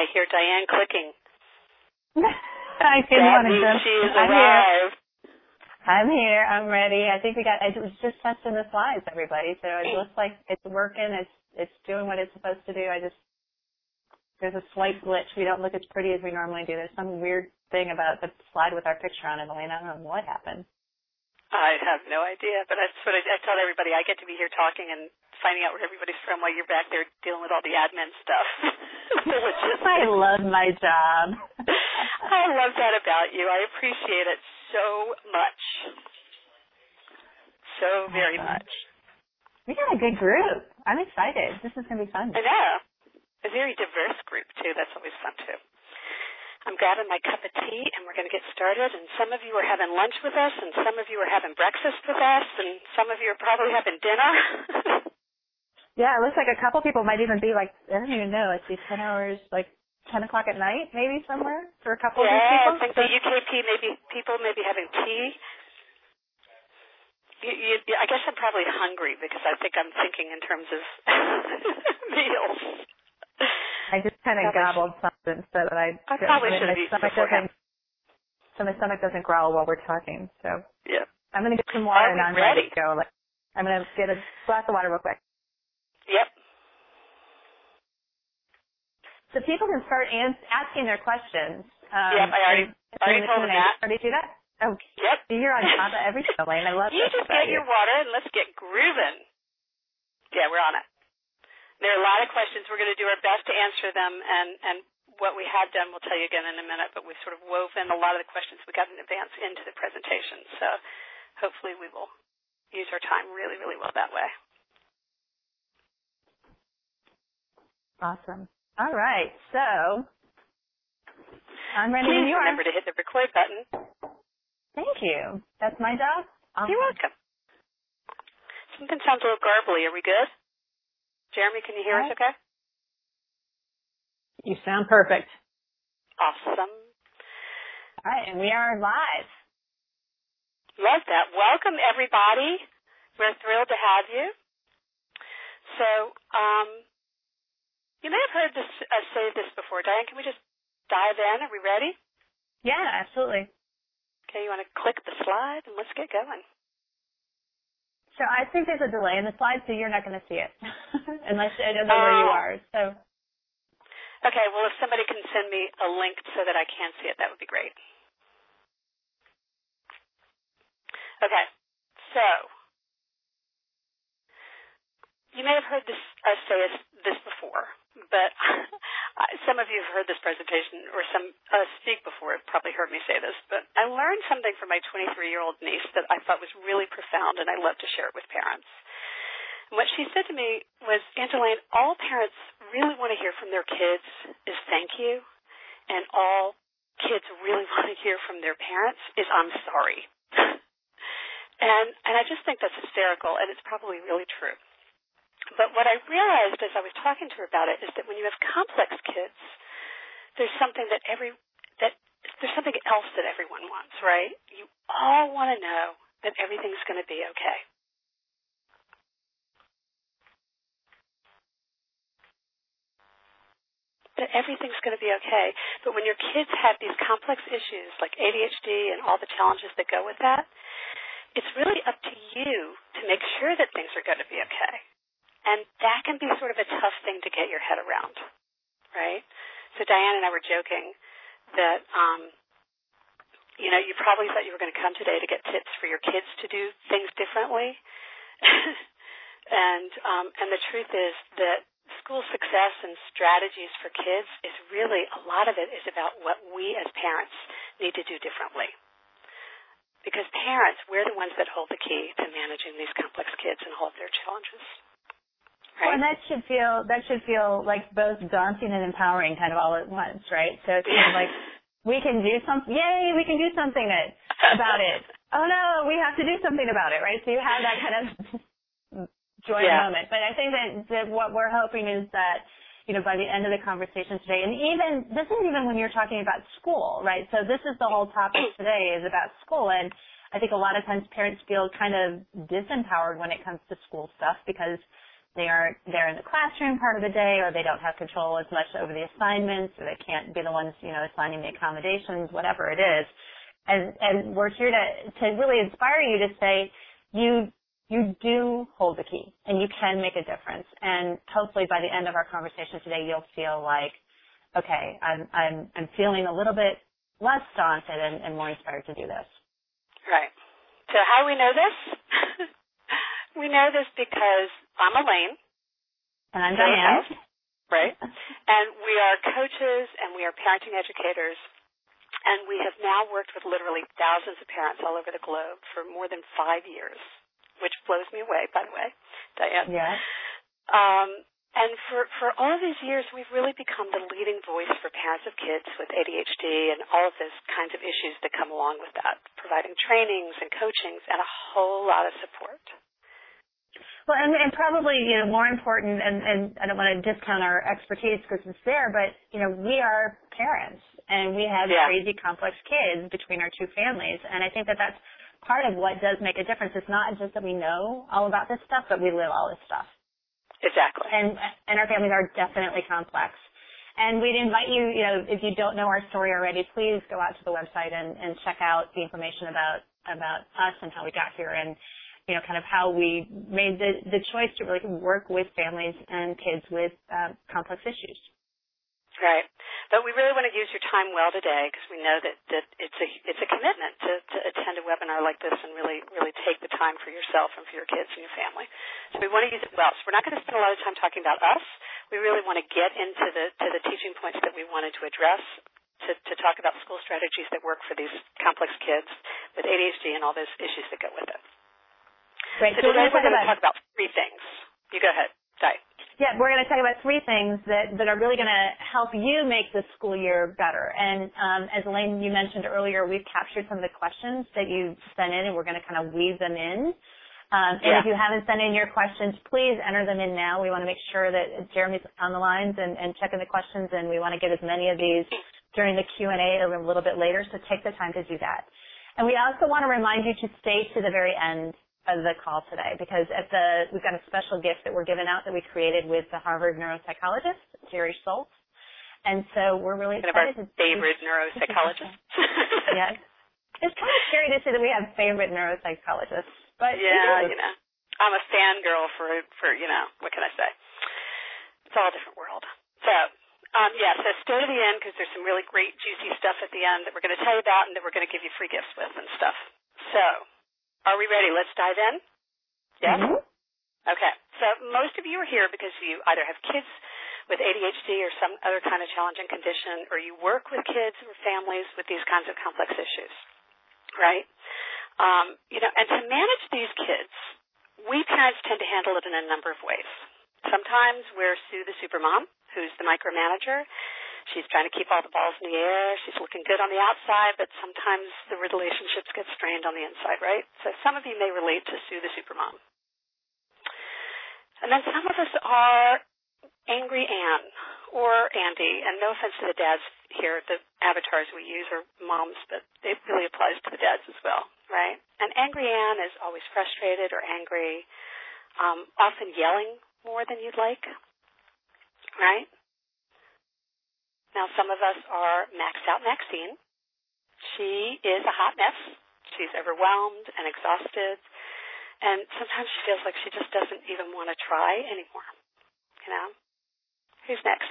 I hear Diane clicking. I didn't want to jump. She is arrived. I'm here. I'm ready. I think I was just testing the slides, everybody. So it looks like it's working. It's doing what it's supposed to do. There's a slight glitch. We don't look as pretty as we normally do. There's some weird thing about the slide with our picture on it, Elaine. I don't know what happened. I have no idea, but that's what I tell everybody. I get to be here talking and finding out where everybody's from while you're back there dealing with all the admin stuff. I love my job. I love that about you. I appreciate it so much. So very much. We got a good group. I'm excited. This is going to be fun. I know. A very diverse group, too. That's always fun, too. I'm grabbing my cup of tea, and we're going to get started. And some of you are having lunch with us, and some of you are having breakfast with us, and some of you are probably having dinner. Yeah, it looks like a couple people might even be like, I don't even know, it's these 10 hours, like 10 o'clock at night, maybe somewhere for a couple of these people. Yeah, I think the UKP people may be having tea. I guess I'm probably hungry because I think I'm thinking in terms of meals. I just kind of gobbled something so that I probably should have eaten beforehand. So my stomach doesn't growl while we're talking. So yeah, I'm going to get some water and I'm ready to go. I'm going to get a glass of water real quick. Yep. So people can start asking their questions. Yep, I already told them that. Already do that? Oh, yep. You're on top of everything, Elaine. I love you just get your water and let's get grooving. Yeah, we're on it. There are a lot of questions. We're going to do our best to answer them, and what we have done we'll tell you again in a minute, but we've sort of woven a lot of the questions we got in advance into the presentation. So hopefully we will use our time really, really well that way. Awesome. All right. So I'm ready when you are. Remember to hit the record button. Thank you. That's my job? You're welcome. Something sounds a little garbly. Are we good? Jeremy, can you hear us okay? You sound perfect. Awesome. All right, and we are live. Love that. Welcome, everybody. We're thrilled to have you. So, you may have heard this say this before. Diane, can we just dive in? Are we ready? Yeah, absolutely. Okay, you want to click the slide and let's get going. So I think there's a delay in the slide, so you're not going to see it unless I don't know where you are. So. Okay, well, if somebody can send me a link so that I can see it, that would be great. Okay, so you may have heard this say this before, but some of you have heard this presentation or some speak before have probably heard me say this, but I learned something from my 23-year-old niece that I thought was really profound, and I love to share it with parents. And what she said to me was, Aunt Elaine, all parents really want to hear from their kids is thank you, and all kids really want to hear from their parents is I'm sorry. and I just think that's hysterical, and it's probably really true. But what I realized as I was talking to her about it is that when you have complex kids, there's something there's something else that everyone wants, right? You all want to know that everything's going to be okay. That everything's going to be okay. But when your kids have these complex issues like ADHD and all the challenges that go with that, it's really up to you to make sure that things are going to be okay. And that can be sort of a tough thing to get your head around, right? So Diane and I were joking that, you probably thought you were going to come today to get tips for your kids to do things differently. and the truth is that school success and strategies for kids is really, a lot of it is about what we as parents need to do differently. Because parents, we're the ones that hold the key to managing these complex kids and all of their challenges. Right. Well, and that should feel like both daunting and empowering kind of all at once, right? So it's kind of like, we can do something, yay, we can do something about it. Oh no, we have to do something about it, right? So you have that kind of joy moment. But I think that what we're hoping is that, by the end of the conversation today, and this is even when you're talking about school, right? So this is the whole topic today is about school, and I think a lot of times parents feel kind of disempowered when it comes to school stuff because they aren't there in the classroom part of the day, or they don't have control as much over the assignments, or they can't be the ones, assigning the accommodations, whatever it is. And we're here to really inspire you to say, you do hold the key, and you can make a difference. And hopefully by the end of our conversation today, you'll feel like, okay, I'm feeling a little bit less daunted and more inspired to do this. Right. So how do we know this? We know this because I'm Elaine. And I'm Diane. Right. And we are coaches and we are parenting educators. And we have now worked with literally thousands of parents all over the globe for more than 5 years, which blows me away, by the way, Diane. Yeah. And for all of these years, we've really become the leading voice for parents of kids with ADHD and all of those kinds of issues that come along with that, providing trainings and coachings and a whole lot of support. Well, and probably, more important, and I don't want to discount our expertise because it's there, but, we are parents, and we have crazy, complex kids between our two families, and I think that that's part of what does make a difference. It's not just that we know all about this stuff, but we live all this stuff. Exactly. And our families are definitely complex. And we'd invite you, if you don't know our story already, please go out to the website and check out the information about us and how we got here and, kind of how we made the choice to really work with families and kids with complex issues. Right. But we really want to use your time well today because we know that it's a commitment to attend a webinar like this and really take the time for yourself and for your kids and your family. So we want to use it well. So we're not going to spend a lot of time talking about us. We really want to get into the teaching points that we wanted to address to talk about school strategies that work for these complex kids with ADHD and all those issues that go with it. Great. So today we're going to talk about 3 things. You go ahead, Di. Yeah, we're going to talk about 3 things that are really going to help you make this school year better. And as Elaine, you mentioned earlier, we've captured some of the questions that you sent in, and we're going to kind of weave them in. And if you haven't sent in your questions, please enter them in now. We want to make sure that Jeremy's on the lines and checking the questions, and we want to get as many of these during the Q&A a little bit later, so take the time to do that. And we also want to remind you to stay to the very end of the call today, because we've got a special gift that we're giving out that we created with the Harvard neuropsychologist, Jerry Schultz. And so we're really excited. One of our favorite neuropsychologists. Yes. It's kind of scary to say that we have favorite neuropsychologists. But yeah, I'm a fangirl for what can I say? It's all a different world. So, so stay to the end because there's some really great juicy stuff at the end that we're going to tell you about and that we're going to give you free gifts with and stuff. So, are we ready? Let's dive in? Yes? Mm-hmm. Okay. So most of you are here because you either have kids with ADHD or some other kind of challenging condition, or you work with kids or families with these kinds of complex issues, right? And to manage these kids, we parents tend to handle it in a number of ways. Sometimes we're Sue the supermom, who's the micromanager. She's trying to keep all the balls in the air. She's looking good on the outside, but sometimes the relationships get strained on the inside, right? So some of you may relate to Sue the supermom. And then some of us are Angry Ann or Andy, and no offense to the dads here, the avatars we use are moms, but it really applies to the dads as well, right? And Angry Ann is always frustrated or angry, often yelling more than you'd like, right? Now, some of us are maxed out Maxine. She is a hot mess. She's overwhelmed and exhausted, and sometimes she feels like she just doesn't even want to try anymore, Who's next,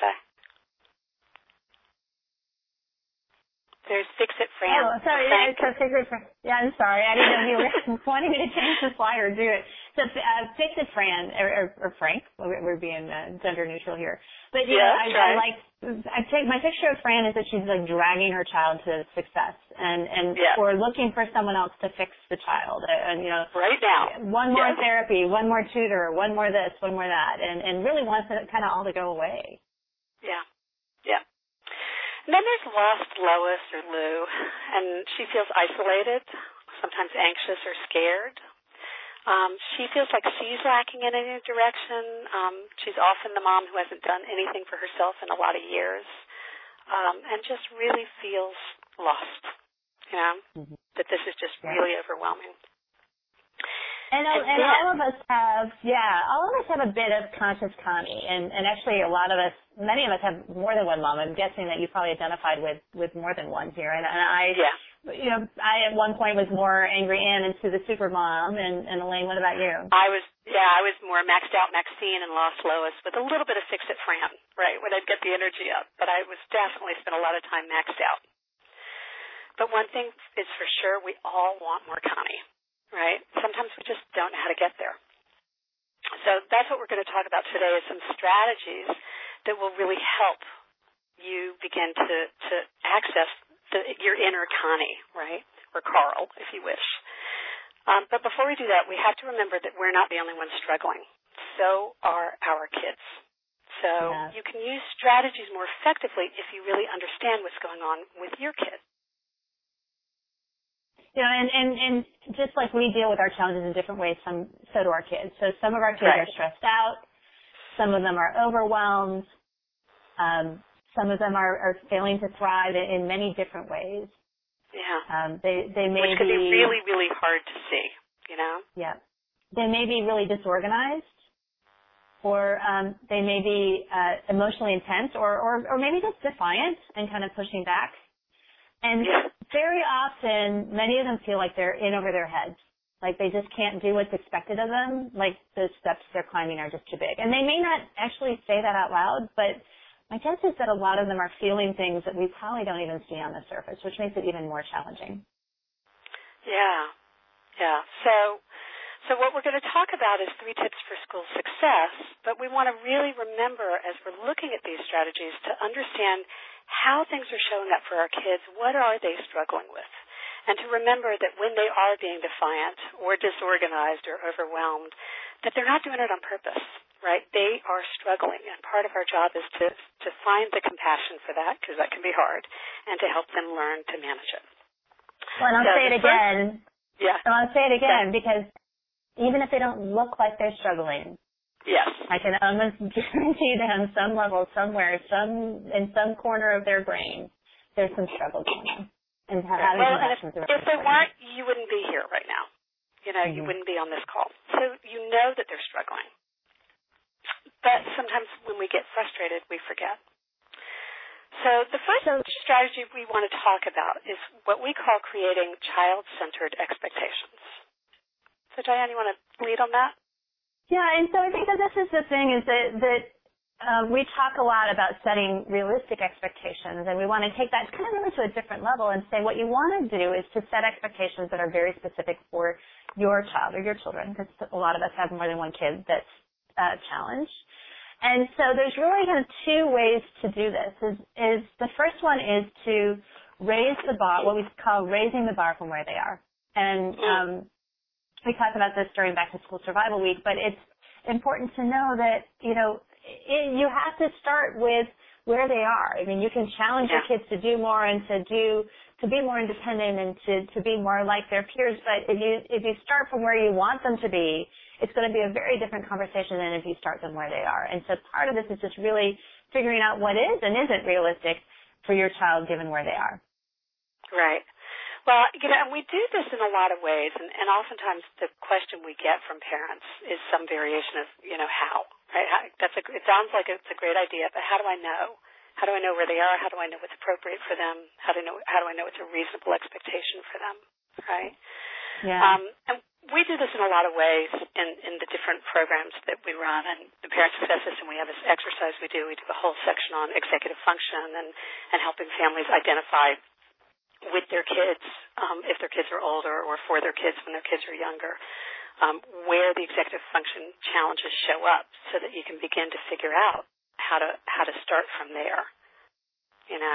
There's Fix-It Fran. Oh, sorry. Yeah, so Fix-It Fran. Yeah, I'm sorry. I didn't know you were wanting me to change the slide or do it. So Fix-It Fran, or Frank. We're being gender neutral here. But, my picture of Fran is that she's like dragging her child to success and or looking for someone else to fix the child. And, right now. One more therapy, one more tutor, one more this, one more that, and really wants it kind of all to go away. Yeah. Yeah. And then there's Lost Lois or Lou, and she feels isolated, sometimes anxious or scared. She feels like she's lacking in any direction. She's often the mom who hasn't done anything for herself in a lot of years, and just really feels lost, that this is just really overwhelming. And all of us have a bit of conscious Connie, and actually many of us have more than one mom. I'm guessing that you probably identified with more than one here. And I, I at one point was more angry Ann into the super mom. And Elaine, what about you? I was more maxed out Maxine and lost Lois with a little bit of fix it Fran, right, when I'd get the energy up. But I was definitely spent a lot of time maxed out. But one thing is for sure, we all want more Connie. Right? Sometimes we just don't know how to get there. So that's what we're going to talk about today is some strategies that will really help you begin to access your inner Connie, right? Or Carl, if you wish. But before we do that, we have to remember that we're not the only ones struggling. So are our kids. So you can use strategies more effectively if you really understand what's going on with your kids. You know, and just like we deal with our challenges in different ways, so do our kids. So some of our kids are stressed out. Some of them are overwhelmed. Some of them are failing to thrive in many different ways. Yeah. They may Which can be really, really hard to see, you know? Yeah. They may be really disorganized, or they may be emotionally intense, or maybe just defiant and kind of pushing back. And very often, many of them feel like they're in over their heads, like they just can't do what's expected of them, like the steps they're climbing are just too big. And they may not actually say that out loud, but my guess is that a lot of them are feeling things that we probably don't even see on the surface, which makes it even more challenging. Yeah. So what we're going to talk about is 3 tips for school success, but we want to really remember as we're looking at these strategies to understand how things are showing up for our kids, what are they struggling with? And to remember that when they are being defiant or disorganized or overwhelmed, that they're not doing it on purpose, right? They are struggling, and part of our job is to find the compassion for that, because that can be hard, and to help them learn to manage it. Well, and I'll say it again. Yeah. And I'll say it again, because even if they don't look like they're struggling, I can almost guarantee that on some level, somewhere, in some corner of their brain, there's some struggle going on. And if they weren't, you wouldn't be here right now. You know, you wouldn't be on this call. So you know that they're struggling. But sometimes when we get frustrated, we forget. So the first strategy we want to talk about is what we call creating child-centered expectations. So Diane, you want to lead on that? Yeah, and so I think that this is the thing is that we talk a lot about setting realistic expectations, and we want to take that kind of really to a different level and say what you want to do is to set expectations that are very specific for your child or your children, because a lot of us have more than one kid that's challenged. And so there's really kind of 2 ways to do this. Is the first one is to raise the bar, what we call raising the bar from where they are. And we talked about this during Back to School Survival Week, but it's important to know that, you know, you have to start with where they are. I mean, you can challenge your kids to do more and to be more independent and to be more like their peers, but if you start from where you want them to be, it's going to be a very different conversation than if you start them where they are. And so part of this is just really figuring out what is and isn't realistic for your child given where they are. Right. Well, you know, and we do this in a lot of ways, and oftentimes the question we get from parents is some variation of, you know, how, right? It sounds like it's a great idea, but how do I know? How do I know where they are? How do I know what's appropriate for them? How do I know it's a reasonable expectation for them, right? Yeah. And we do this in a lot of ways in the different programs that we run, and the Parent Success System, we have this exercise we do a whole section on executive function and helping families identify with their kids, if their kids are older, or for their kids when their kids are younger, where the executive function challenges show up, so that you can begin to figure out how to start from there. You know,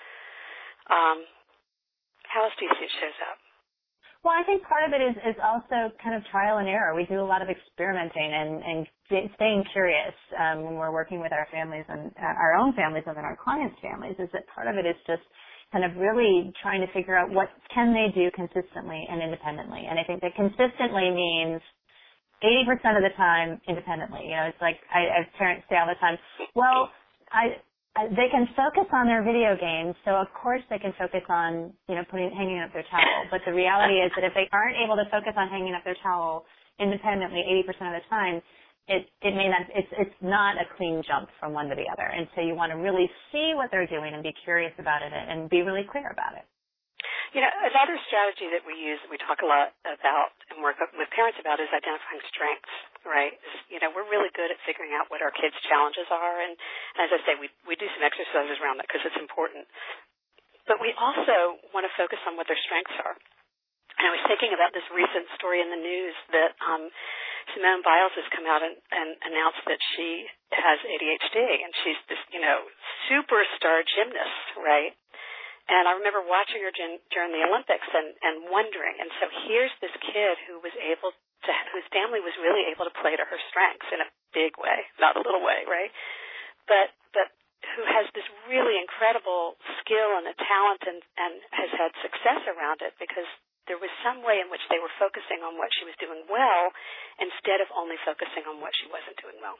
how else do you see it shows up? Well, I think part of it is also kind of trial and error. We do a lot of experimenting and staying curious when we're working with our families and our own families and then our clients' families. Is that part of it is just kind of really trying to figure out what can they do consistently and independently. And I think that consistently means 80% of the time independently. You know, it's like I have parents say all the time, well, they can focus on their video games, so of course they can focus on, you know, hanging up their towel. But the reality is that if they aren't able to focus on hanging up their towel independently 80% of the time, it may not, it's not a clean jump from one to the other. And so you want to really see what they're doing and be curious about it and be really clear about it. Another strategy that we use, we talk a lot about and work with parents about, is identifying strengths, right? We're really good at figuring out what our kids' challenges are, and as I say, we do some exercises around that because it's important. But we also want to focus on what their strengths are. And I was thinking about this recent story in the news that Simone Biles has come out and announced that she has ADHD, and she's this, superstar gymnast, right? And I remember watching her during the Olympics and wondering. And so here's this kid whose family was really able to play to her strengths in a big way, not a little way, right? But who has this really incredible skill and a talent and has had success around it because there was some way in which they were focusing on what she was doing well instead of only focusing on what she wasn't doing well.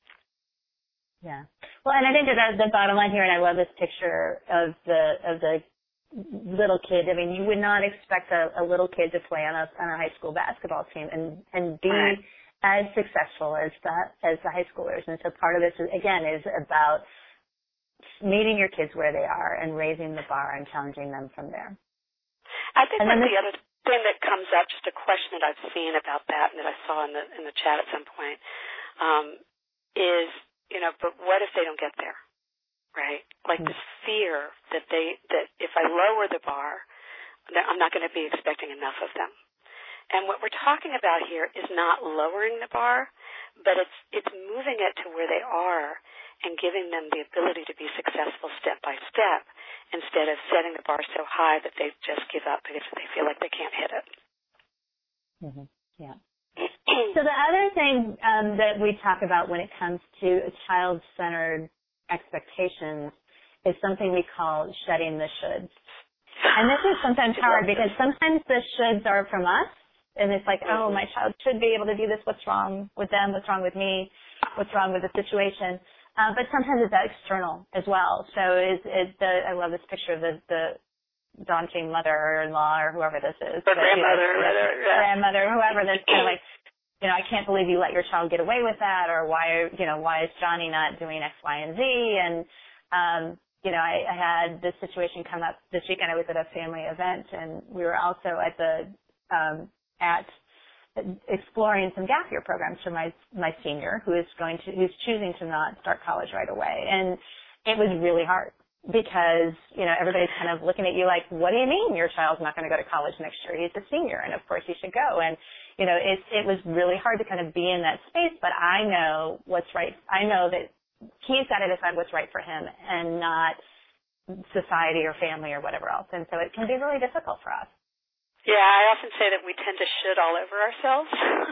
Yeah. Well, and I think that the bottom line here, and I love this picture of the little kid. I mean, you would not expect a little kid to play on a high school basketball team and be right. as successful as the high schoolers. And so part of this is about meeting your kids where they are and raising the bar and challenging them from there. I think the other thing that comes up, just a question that I've seen about that and that I saw in the chat at some point, is, but what if they don't get there, right? Like this fear that if I lower the bar, that I'm not going to be expecting enough of them. And what we're talking about here is not lowering the bar, but it's moving it to where they are and giving them the ability to be successful step by step instead of setting the bar so high that they just give up because they feel like they can't hit it. Mm-hmm. Yeah. So the other thing that we talk about when it comes to child-centered expectations is something we call shedding the shoulds. And this is sometimes hard because sometimes the shoulds are from us, and it's like, oh, my child should be able to do this. What's wrong with them? What's wrong with me? What's wrong with the situation? But sometimes it's external as well. So I love this picture of the daunting mother-in-law or whoever this is. Or grandmother, whoever. That's kind of like, I can't believe you let your child get away with that, or why is Johnny not doing X, Y, and Z? And, I had this situation come up this weekend. I was at a family event, and we were also at exploring some gap year programs for my senior who's choosing to not start college right away. And it was really hard because, everybody's kind of looking at you like, what do you mean your child's not going to go to college next year? He's a senior, and of course he should go. And, it was really hard to kind of be in that space, but I know what's right. I know that he's got to decide what's right for him and not society or family or whatever else. And so it can be really difficult for us. Yeah, I often say that we tend to should all over ourselves.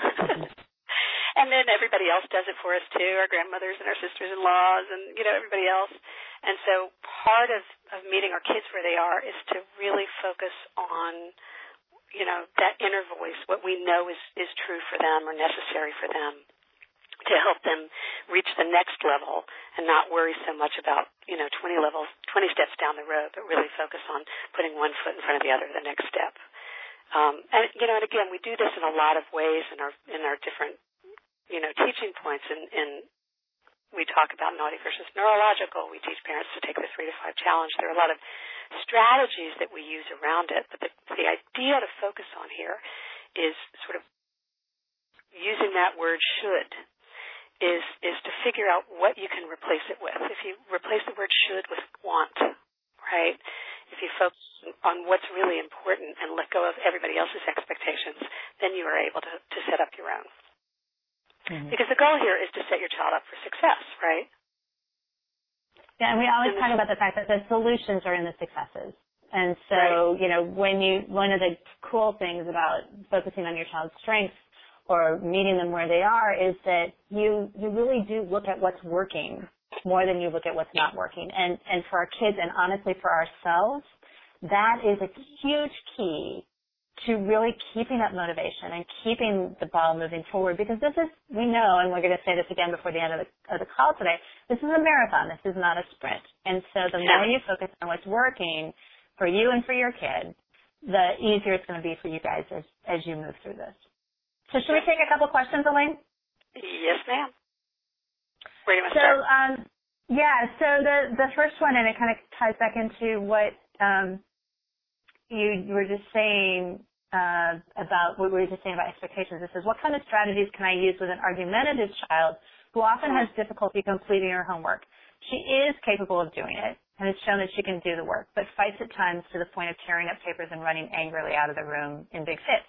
And then everybody else does it for us too, our grandmothers and our sisters-in-laws and, everybody else. And so part of meeting our kids where they are is to really focus on, that inner voice, what we know is true for them or necessary for them to help them reach the next level and not worry so much about, 20 steps down the road, but really focus on putting one foot in front of the other, the next step. And again, we do this in a lot of ways in our different, teaching points. And we talk about naughty versus neurological. We teach parents to take the 3 to 5 challenge. There are a lot of strategies that we use around it. But the idea to focus on here is sort of using that word should is to figure out what you can replace it with. If you replace the word should with want, right? If you focus on what's really important and let go of everybody else's expectations, then you are able to set up your own. Mm-hmm. Because the goal here is to set your child up for success, right? Yeah, and we always talk about the fact that the solutions are in the successes. And so, right. One of the cool things about focusing on your child's strengths or meeting them where they are is that you really do look at what's working more than you look at what's not working. And for our kids and honestly for ourselves, that is a huge key to really keeping up motivation and keeping the ball moving forward, because we know, and we're going to say this again before the end of the call today, this is a marathon. This is not a sprint. And so the more you focus on what's working for you and for your kid, the easier it's going to be for you guys as you move through this. So should we take a couple questions, Elaine? Yes, ma'am. Where do you want to start? So the first one, and it kind of ties back into what you were just saying about what we were just saying about expectations. This is, what kind of strategies can I use with an argumentative child who often has difficulty completing her homework? She is capable of doing it and has shown that she can do the work, but fights at times to the point of tearing up papers and running angrily out of the room in big fits.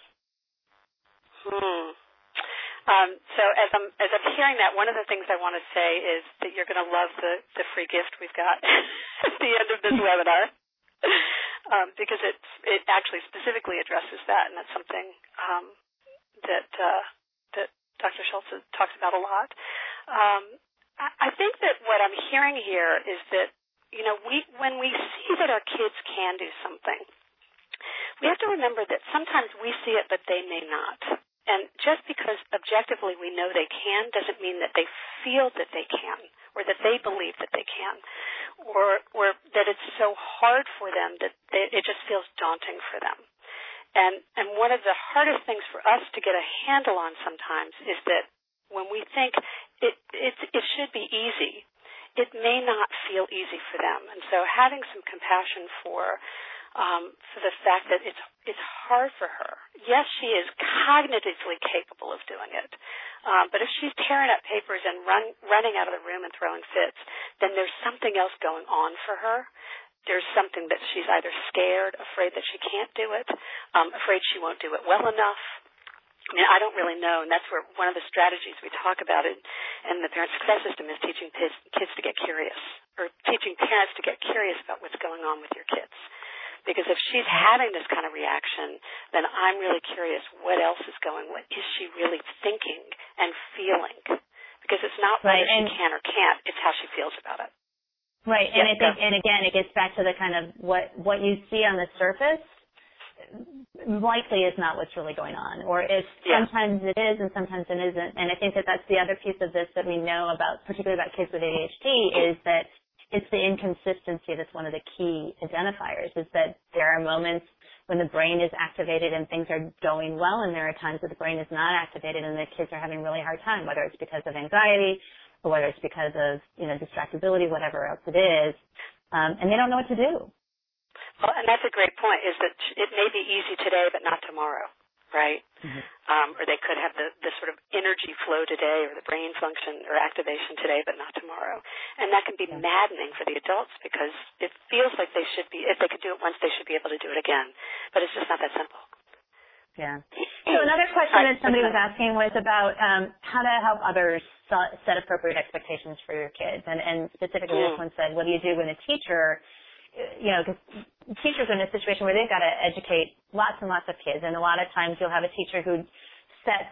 So as I'm hearing that, one of the things I want to say is that you're going to love the free gift we've got at the end of this webinar, because it actually specifically addresses that, and that's something that Dr. Schultz talks about a lot. I think that what I'm hearing here is that, when we see that our kids can do something, we have to remember that sometimes we see it, but they may not. And just because objectively we know they can doesn't mean that they feel that they can, or that they believe that they can, or that it's so hard for them that it just feels daunting for them. And one of the hardest things for us to get a handle on sometimes is that when we think it should be easy, it may not feel easy for them. And so having some compassion for the fact that it's hard for her. Yes, she is cognitively capable of doing it, but if she's tearing up papers and running out of the room and throwing fits, then there's something else going on for her. There's something that she's either scared, afraid that she can't do it, afraid she won't do it well enough. I mean, I don't really know, and that's where one of the strategies we talk about in the parent success system is teaching kids to get curious, or teaching parents to get curious about what's going on with your kids. Because if she's having this kind of reaction, then I'm really curious what else is going on. What is she really thinking and feeling? Because it's not whether she can or can't, it's how she feels about it. Right, and again, it gets back to the kind of what you see on the surface likely is not what's really going on, or sometimes it is and sometimes it isn't. And I think that that's the other piece of this that we know about, particularly about kids with ADHD, is that it's the inconsistency that's one of the key identifiers, is that there are moments when the brain is activated and things are going well, and there are times that the brain is not activated and the kids are having a really hard time, whether it's because of anxiety or whether it's because of, distractibility, whatever else it is, and they don't know what to do. Well, and that's a great point, is that it may be easy today but not tomorrow, right? Mm-hmm. Or they could have the sort of energy flow today, or the brain function or activation today but not tomorrow. And that can be maddening for the adults, because it feels like they should be, if they could do it once, they should be able to do it again. But it's just not that simple. Yeah. So another question that somebody was asking was about how to help others set appropriate expectations for your kids. And specifically this one said, what do you do when a teacher, because teachers are in a situation where they've got to educate lots and lots of kids, and a lot of times you'll have a teacher who sets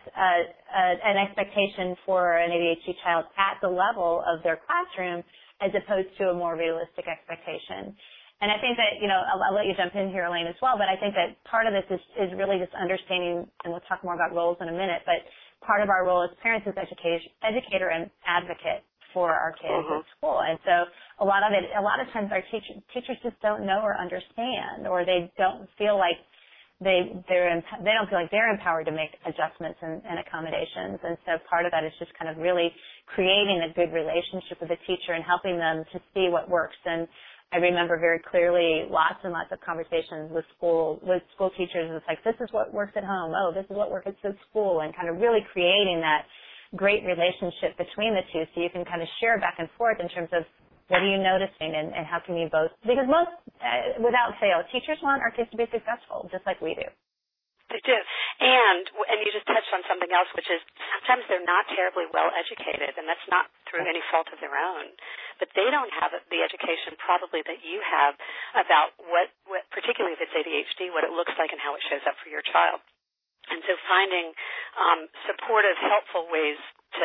an expectation for an ADHD child at the level of their classroom as opposed to a more realistic expectation. And I think that, I'll let you jump in here, Elaine, as well, but I think that part of this is really just understanding, and we'll talk more about roles in a minute, but part of our role as parents is educator and advocate for our kids at school. And so a lot of times our teachers just don't know or understand, or they don't feel like they don't feel like they're empowered to make adjustments and accommodations. And so part of that is just kind of really creating a good relationship with the teacher and helping them to see what works. And I remember very clearly lots and lots of conversations with school teachers. It's like, this is what works at home. Oh, this is what works at school, and kind of really creating that great relationship between the two, so you can kind of share back and forth in terms of what are you noticing and how can you both, because most, without fail, teachers want our kids to be successful, just like we do. They do. And you just touched on something else, which is sometimes they're not terribly well educated, and that's not through any fault of their own. But they don't have the education probably that you have about what particularly if it's ADHD, what it looks like and how it shows up for your child. And so finding supportive, helpful ways to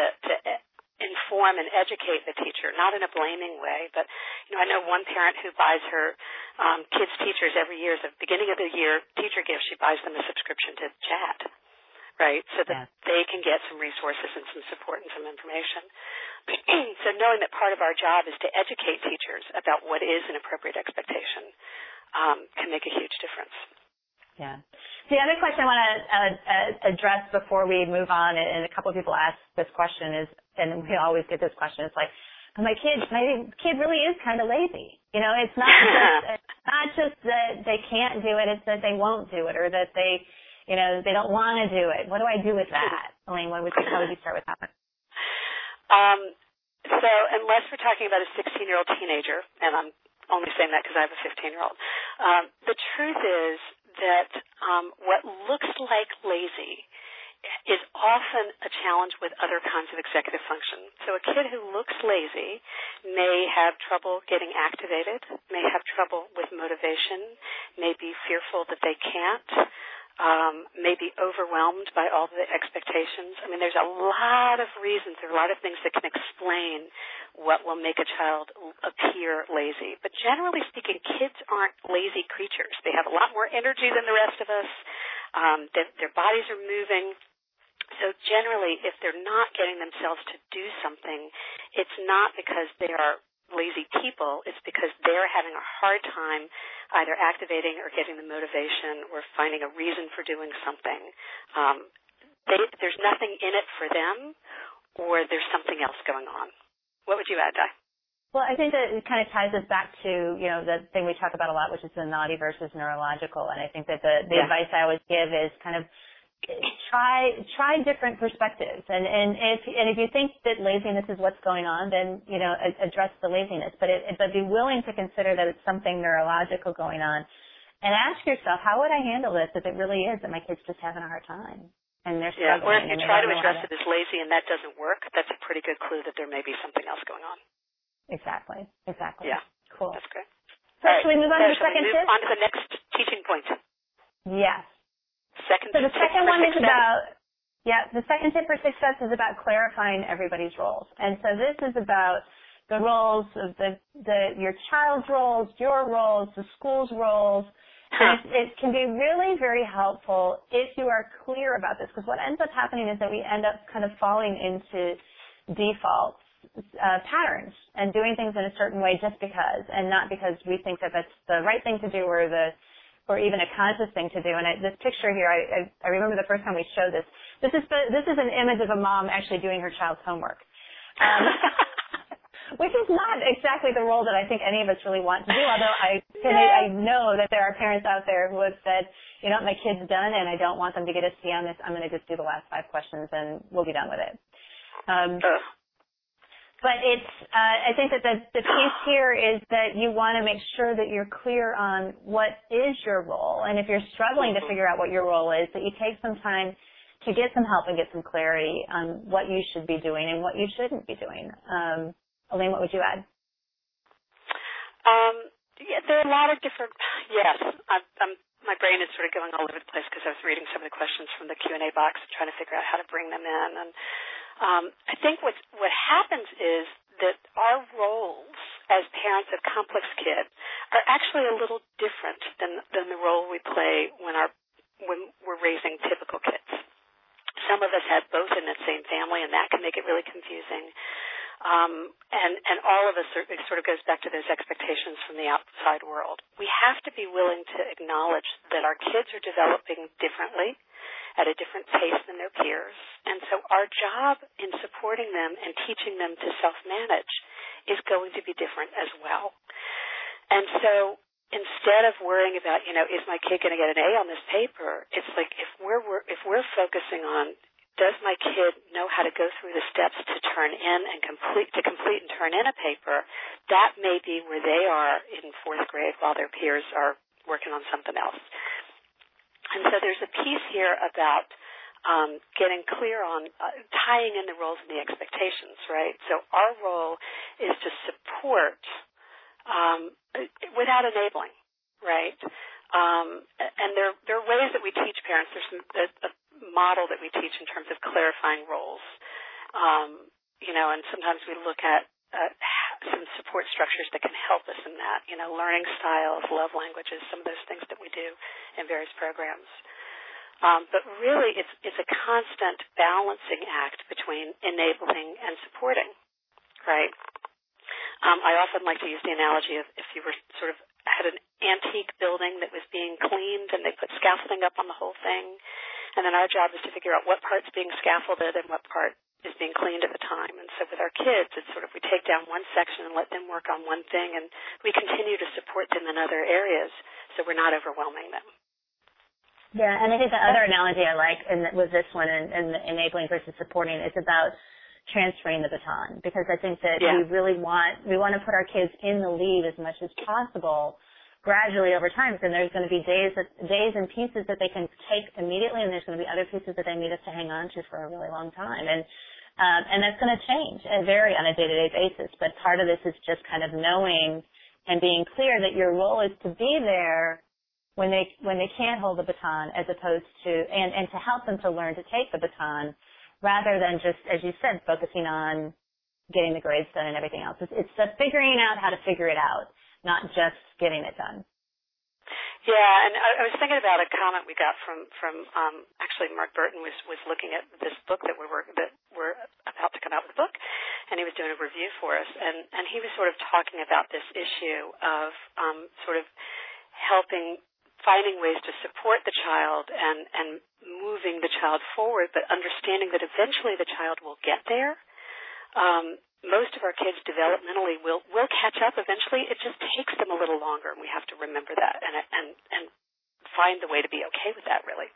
inform and educate the teacher, not in a blaming way, but, I know one parent who buys her kids' teachers every year, at the beginning of the year teacher gift, she buys them a subscription to Chat, right, so that they can get some resources and some support and some information. So knowing that part of our job is to educate teachers about what is an appropriate expectation can make a huge difference. Yeah. The other question I want to address before we move on, and a couple of people ask this question is, and we always get this question, it's like, my kid really is kind of lazy. You know, it's not just that they can't do it, it's that they won't do it, or that they don't want to do it. What do I do with that? Elaine, how would you start with that one? So unless we're talking about a 16-year-old teenager, and I'm only saying that because I have a 15-year-old, the truth is that what looks like lazy is often a challenge with other kinds of executive function. So a kid who looks lazy may have trouble getting activated, may have trouble with motivation, may be fearful that they can't, may be overwhelmed by all the expectations. I mean, there's a lot of reasons, there are a lot of things that can explain what will make a child appear lazy. But generally speaking, kids aren't lazy creatures. They have a lot more energy than the rest of us. Their bodies are moving. So generally, if they're not getting themselves to do something, it's not because they are lazy people. It's because they're having a hard time either activating or getting the motivation or finding a reason for doing something. There's nothing in it for them, or there's something else going on. What would you add, Di? Well, I think that it kind of ties us back to, the thing we talk about a lot, which is the naughty versus neurological. And I think that the advice I always give is kind of try different perspectives. And if you think that laziness is what's going on, then, address the laziness. But be willing to consider that it's something neurological going on. And ask yourself, how would I handle this if it really is that my kid's just having a hard time? And they're struggling. Or if you try to address it as lazy and that doesn't work, that's a pretty good clue that there may be something else going on. Exactly. Yeah. Cool. That's great. So should we move on to the second tip? On to the next teaching point. Yes. So the second one is the second tip for success is about clarifying everybody's roles. And so this is about the roles of your child's roles, your roles, the school's roles. And it can be really very helpful if you are clear about this, because what ends up happening is that we end up kind of falling into default patterns and doing things in a certain way just because, and not because we think that that's the right thing to do or even a conscious thing to do. And this picture here, I remember the first time we showed this. This is an image of a mom actually doing her child's homework. Which is not exactly the role that I think any of us really want to do, although I know that there are parents out there who have said, my kid's done and I don't want them to get a C on this. I'm going to just do the last 5 questions and we'll be done with it. But I think that the piece here is that you want to make sure that you're clear on what is your role. And if you're struggling to figure out what your role is, that you take some time to get some help and get some clarity on what you should be doing and what you shouldn't be doing. Elaine, what would you add? There are a lot of different. Yes, my brain is sort of going all over the place because I was reading some of the questions from the Q&A box and trying to figure out how to bring them in. And I think what happens is that our roles as parents of complex kids are actually a little different than the role we play when we're raising typical kids. Some of us have both in the same family, and that can make it really confusing. And all of us, it sort of goes back to those expectations from the outside world. We have to be willing to acknowledge that our kids are developing differently at a different pace than their peers. And so our job in supporting them and teaching them to self-manage is going to be different as well. And so instead of worrying about, is my kid going to get an A on this paper, it's like if we're focusing on, does my kid know how to go through the steps to turn in and complete and turn in a paper? That may be where they are in 4th grade while their peers are working on something else. And so there's a piece here about getting clear on tying in the roles and the expectations, right? So our role is to support without enabling, right? And there are ways that we teach parents. There's a model that we teach in terms of clarifying roles, and sometimes we look at some support structures that can help us in that, learning styles, love languages, some of those things that we do in various programs. But really, it's a constant balancing act between enabling and supporting, right? I often like to use the analogy of if you were sort of had an antique building that was being cleaned cleaned, and they put scaffolding up on the whole thing. And then our job is to figure out what part's being scaffolded and what part is being cleaned at the time. And so with our kids, it's sort of we take down one section and let them work on one thing, and we continue to support them in other areas so we're not overwhelming them. Yeah, and I think the other analogy I like with this one and the enabling versus supporting is about transferring the baton, because I think that we really want to put our kids in the lead as much as possible gradually over time. And there's going to be days and pieces that they can take immediately, and there's going to be other pieces that they need us to hang on to for a really long time. And that's going to change and vary on a day-to-day basis. But part of this is just kind of knowing and being clear that your role is to be there when they can't hold the baton, as opposed to and to help them to learn to take the baton, rather than just, as you said, focusing on getting the grades done and everything else. It's the figuring out how to figure it out, not just getting it done. Yeah, and I was thinking about a comment we got from actually Mark Burton was looking at this book that we're about to come out with a book, and he was doing a review for us, and he was sort of talking about this issue of sort of finding ways to support the child and moving the child forward, but understanding that eventually the child will get there. Most of our kids developmentally will catch up eventually. It just takes them a little longer, and we have to remember that and find the way to be okay with that, really.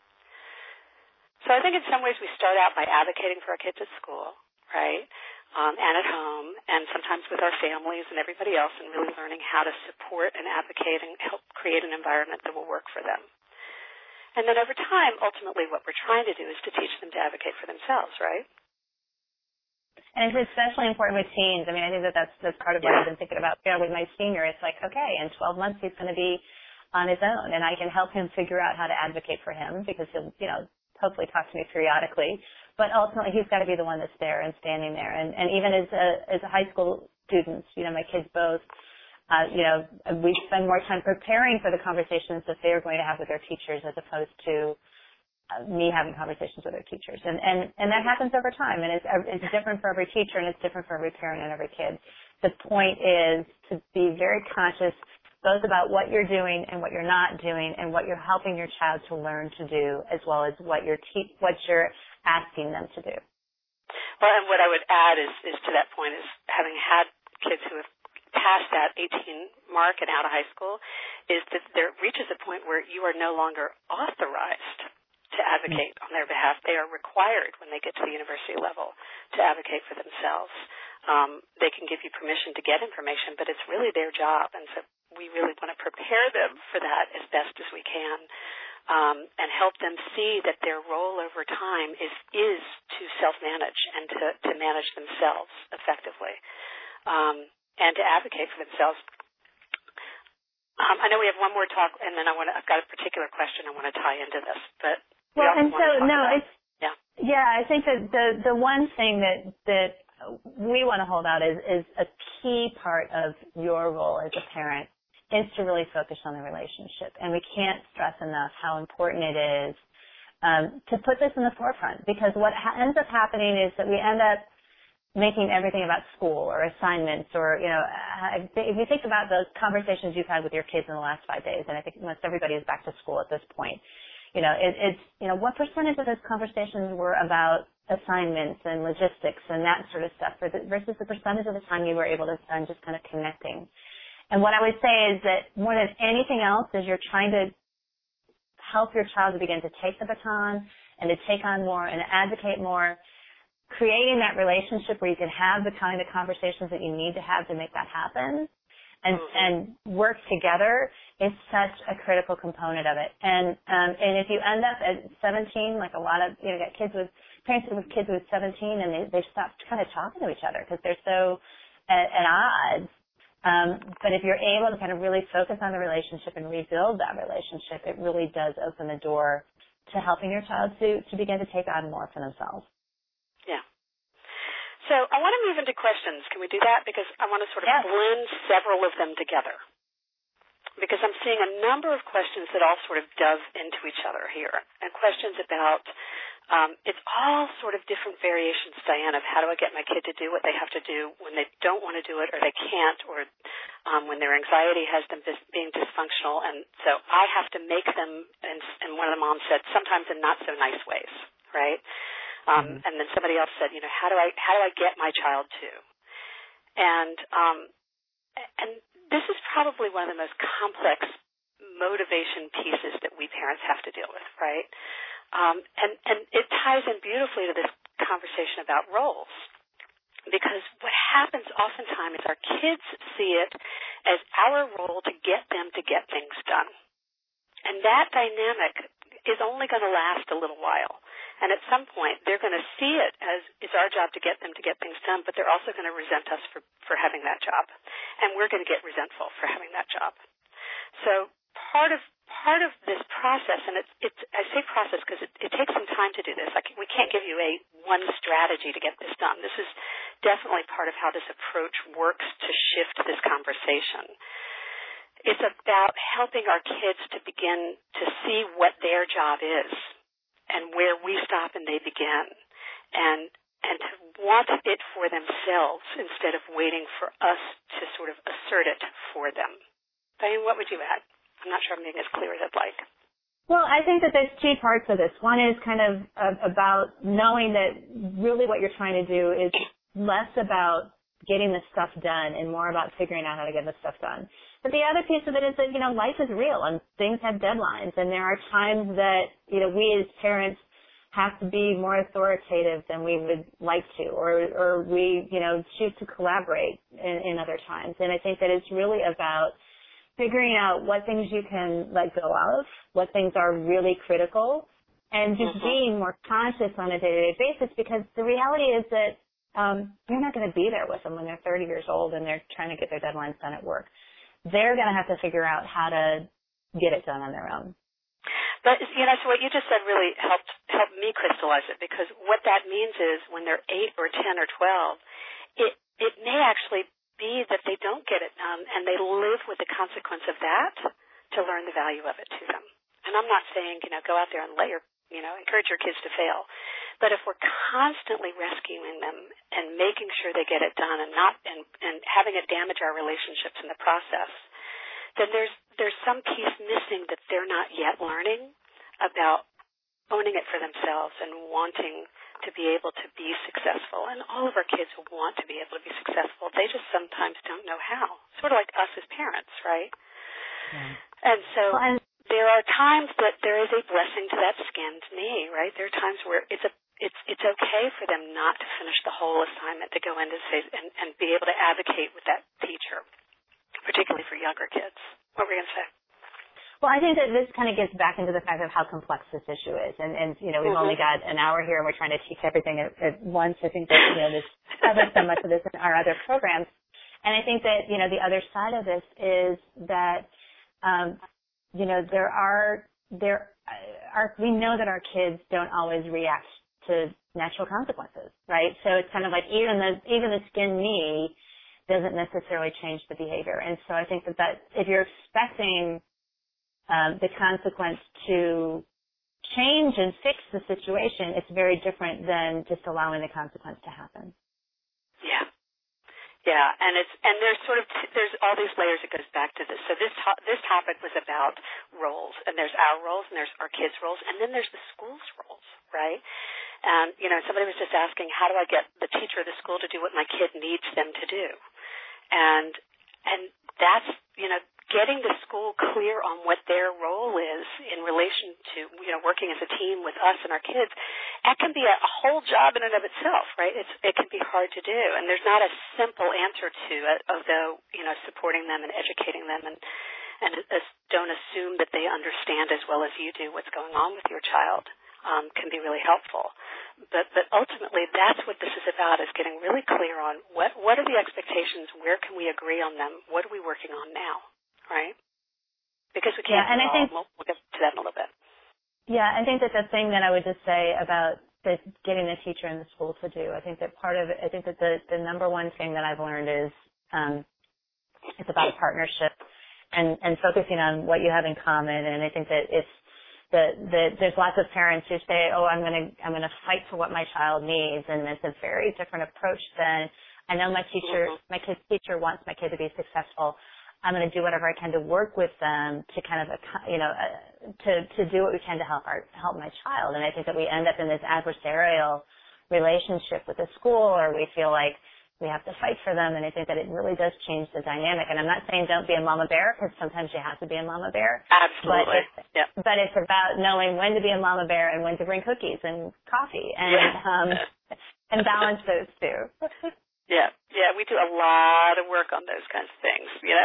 So I think in some ways we start out by advocating for our kids at school, right, and at home, and sometimes with our families and everybody else, and really learning how to support and advocate and help create an environment that will work for them. And then over time, ultimately what we're trying to do is to teach them to advocate for themselves, right? And it's especially important with teens. I mean, I think that's part of what I've been thinking about. With my senior, it's like, okay, in 12 months he's going to be on his own, and I can help him figure out how to advocate for him, because he'll, hopefully talk to me periodically. But ultimately, he's got to be the one that's there and standing there. And even as a high school students, my kids both, we spend more time preparing for the conversations that they're going to have with their teachers, as opposed to me having conversations with their teachers. And that happens over time, and it's different for every teacher, and it's different for every parent and every kid. The point is to be very conscious both about what you're doing and what you're not doing, and what you're helping your child to learn to do, as well as what you're asking them to do. Well, and what I would add is to that point is, having had kids who have passed that 18 mark and out of high school, is that there reaches a point where you are no longer authorized to advocate on their behalf. They are required, when they get to the university level, to advocate for themselves. They can give you permission to get information, but it's really their job, and so we really want to prepare them for that as best as we can, and help them see that their role over time is to self-manage and to manage themselves effectively, and to advocate for themselves. I know we have one more talk, and then I've got a particular question I want to tie into this, but I think that the one thing that we want to hold out is a key part of your role as a parent is to really focus on the relationship. And we can't stress enough how important it is to put this in the forefront, because what ends up happening is that we end up making everything about school or assignments, or, if you think about those conversations you've had with your kids in the last 5 days, and I think most everybody is back to school at this point, what percentage of those conversations were about assignments and logistics and that sort of stuff versus the percentage of the time you were able to spend just kind of connecting. And what I would say is that more than anything else, is you're trying to help your child to begin to take the baton and to take on more and advocate more, creating that relationship where you can have the kind of conversations that you need to have to make that happen and work together is such a critical component of it. And if you end up at 17, like a lot of, got parents with kids with 17, and they stop kind of talking to each other because they're so at odds. But if you're able to kind of really focus on the relationship and rebuild that relationship, it really does open the door to helping your child to begin to take on more for themselves. Yeah. So I want to move into questions. Can we do that? Because I want to sort of blend several of them together. Because I'm seeing a number of questions that all sort of dove into each other here. And questions about It's all sort of different variations, Diane, of how do I get my kid to do what they have to do when they don't want to do it or they can't, or when their anxiety has them being dysfunctional. And so I have to make them, and one of the moms said, sometimes in not so nice ways, right? And then somebody else said, how do I get my child to? And this is probably one of the most complex motivation pieces that we parents have to deal with, right? And it ties in beautifully to this conversation about roles, because what happens oftentimes is our kids see it as our role to get them to get things done. And that dynamic is only going to last a little while. And at some point, they're going to see it as it's our job to get them to get things done, but they're also going to resent us for having that job. And we're going to get resentful for having that job. So part of this process, and I say process because it takes some time to do this. We can't give you one strategy to get this done. This is definitely part of how this approach works to shift this conversation. It's about helping our kids to begin to see what their job is and where we stop and they begin, and to want it for themselves instead of waiting for us to sort of assert it for them. Diane, what would you add? I'm not sure I'm being as clear as I'd like. Well, I think that there's two parts of this. One is kind of about knowing that really what you're trying to do is less about getting the stuff done and more about figuring out how to get the stuff done. But the other piece of it is that, life is real and things have deadlines, and there are times that, we as parents have to be more authoritative than we would like to, or we, choose to collaborate in other times. And I think that it's really about figuring out what things you can let go of, what things are really critical, and just being more conscious on a day-to-day basis, because the reality is that you're not going to be there with them when they're 30 years old and they're trying to get their deadlines done at work. They're going to have to figure out how to get it done on their own. But, so what you just said really helped me crystallize it, because what that means is when they're 8 or 10 or 12, it may actually be that they don't get it done and they live with the consequence of that to learn the value of it to them. And I'm not saying, go out there and encourage your kids to fail. But if we're constantly rescuing them and making sure they get it done and having it damage our relationships in the process, then there's some piece missing that they're not yet learning about owning it for themselves and wanting to be able to be successful. And all of our kids want to be able to be successful. They just sometimes don't know how. Sort of like us as parents, right? Yeah. And so there are times that there is a blessing to that skinned knee, right? There are times where it's okay for them not to finish the whole assignment, to go in and be able to advocate with that teacher, particularly for younger kids. What were you going to say? Well, I think that this kind of gets back into the fact of how complex this issue is. And we've only got an hour here and we're trying to teach everything at once. I think that, there's covered so much of this in our other programs. And I think that, the other side of this is that, we know that our kids don't always react to natural consequences, right? So it's kind of like even the skinned knee doesn't necessarily change the behavior. And so I think that if you're expecting the consequence to change and fix the situation, it's very different than just allowing the consequence to happen. Yeah. Yeah, and there's all these layers that goes back to this. So this topic was about roles, and there's our roles, and there's our kids' roles, and then there's the school's roles, right? And somebody was just asking, how do I get the teacher or the school to do what my kid needs them to do? And that's getting the school clear on what their role is in relation to working as a team with us and our kids. That can be a whole job in and of itself, right? It can be hard to do, and there's not a simple answer to it, although supporting them and educating them and don't assume that they understand as well as you do what's going on with your child can be really helpful. But ultimately, that's what this is about, is getting really clear on what are the expectations, where can we agree on them, what are we working on now, right? Because we can't do it all. We'll get to that in a little bit. Yeah, I think that the thing that I would just say about getting the teacher in the school to do, I think that part of it, I think that the number one thing that I've learned is it's about a partnership and focusing on what you have in common. And I think that there's lots of parents who say, oh, I'm gonna fight for what my child needs, and it's a very different approach than, I know my kid's teacher wants my kid to be successful. I'm going to do whatever I can to work with them to kind of, to do what we can to help my child. And I think that we end up in this adversarial relationship with the school, or we feel like we have to fight for them. And I think that it really does change the dynamic. And I'm not saying don't be a mama bear, because sometimes you have to be a mama bear. Absolutely. But it's about knowing when to be a mama bear and when to bring cookies and coffee and and balance those two. Yeah, we do a lot of work on those kinds of things,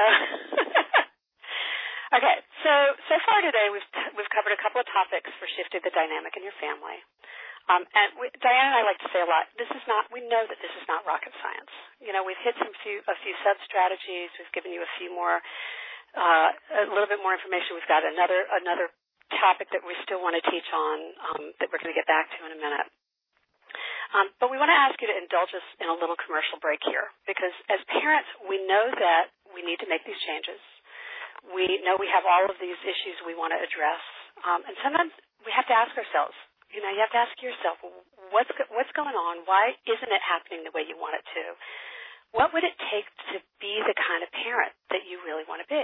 Okay, so far today we've covered a couple of topics for shifting the dynamic in your family. And Diane and I like to say a lot, we know that this is not rocket science. We've hit a few sub-strategies. We've given you a few more, a little bit more information. We've got another topic that we still want to teach on that we're going to get back to in a minute. But we want to ask you to indulge us in a little commercial break here, because as parents, we know that we need to make these changes. We know we have all of these issues we want to address. And sometimes we have to ask ourselves, you have to ask yourself, what's going on? Why isn't it happening the way you want it to? What would it take to be the kind of parent that you really want to be?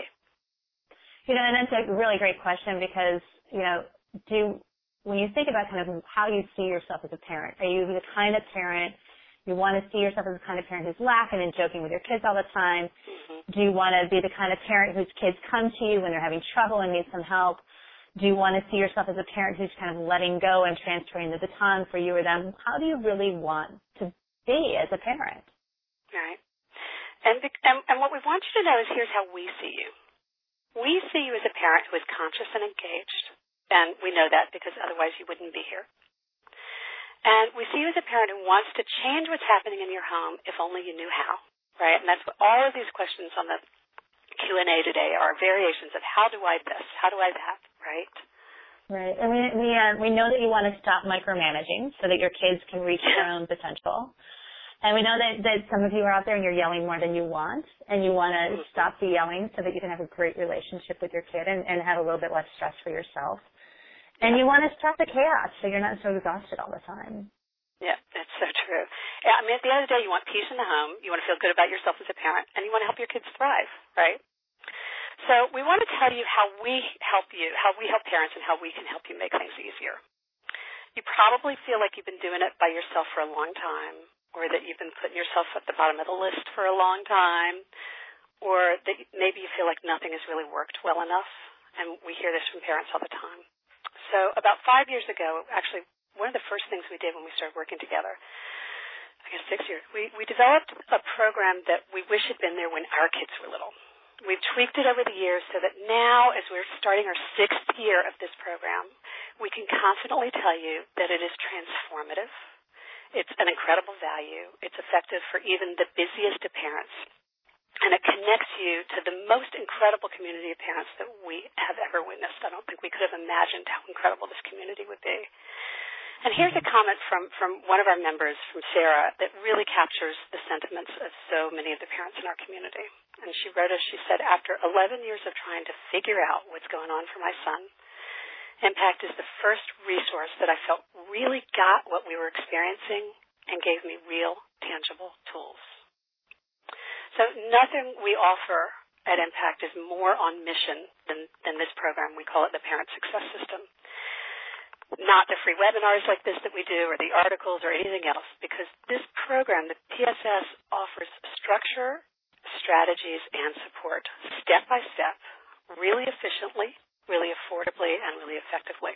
And that's a really great question, because, when you think about kind of how you see yourself as a parent, are you the kind of parent you want to see yourself as the kind of parent who's laughing and joking with your kids all the time? Mm-hmm. Do you want to be the kind of parent whose kids come to you when they're having trouble and need some help? Do you want to see yourself as a parent who's kind of letting go and transferring the baton for you or them? How do you really want to be as a parent? Right. And what we want you to know is here's how we see you. We see you as a parent who is conscious and engaged. And we know that because otherwise you wouldn't be here. And we see you as a parent who wants to change what's happening in your home if only you knew how, right? And that's what all of these questions on the Q&A today are, variations of how do I this, how do I that, right? Right. And we know that you want to stop micromanaging so that your kids can reach their own potential. And we know that some of you are out there and you're yelling more than you want, and you want to stop the yelling so that you can have a great relationship with your kid and have a little bit less stress for yourself. And you want to stop the chaos so you're not so exhausted all the time. Yeah, that's so true. Yeah, I mean, at the end of the day, you want peace in the home, you want to feel good about yourself as a parent, and you want to help your kids thrive, right? So we want to tell you how we help parents, and how we can help you make things easier. You probably feel like you've been doing it by yourself for a long time, or that you've been putting yourself at the bottom of the list for a long time, or that maybe you feel like nothing has really worked well enough, and we hear this from parents all the time. So about 5 years ago, actually, one of the first things we did when we started working together, I guess 6 years, we developed a program that we wish had been there when our kids were little. We've tweaked it over the years so that now, as we're starting our 6th year of this program, we can confidently tell you that it is transformative. It's an incredible value. It's effective for even the busiest of parents. And it connects you to the most incredible community of parents that we have ever witnessed. I don't think we could have imagined how incredible this community would be. And here's a comment from one of our members, from Sarah, that really captures the sentiments of so many of the parents in our community. And she wrote us, she said, after 11 years of trying to figure out what's going on for my son, Impact is the first resource that I felt really got what we were experiencing and gave me real, tangible tools. So nothing we offer at Impact is more on mission than this program. We call it the Parent Success System. Not the free webinars like this that we do or the articles or anything else, because this program, the PSS, offers structure, strategies, and support step by step, really efficiently, really affordably, and really effectively.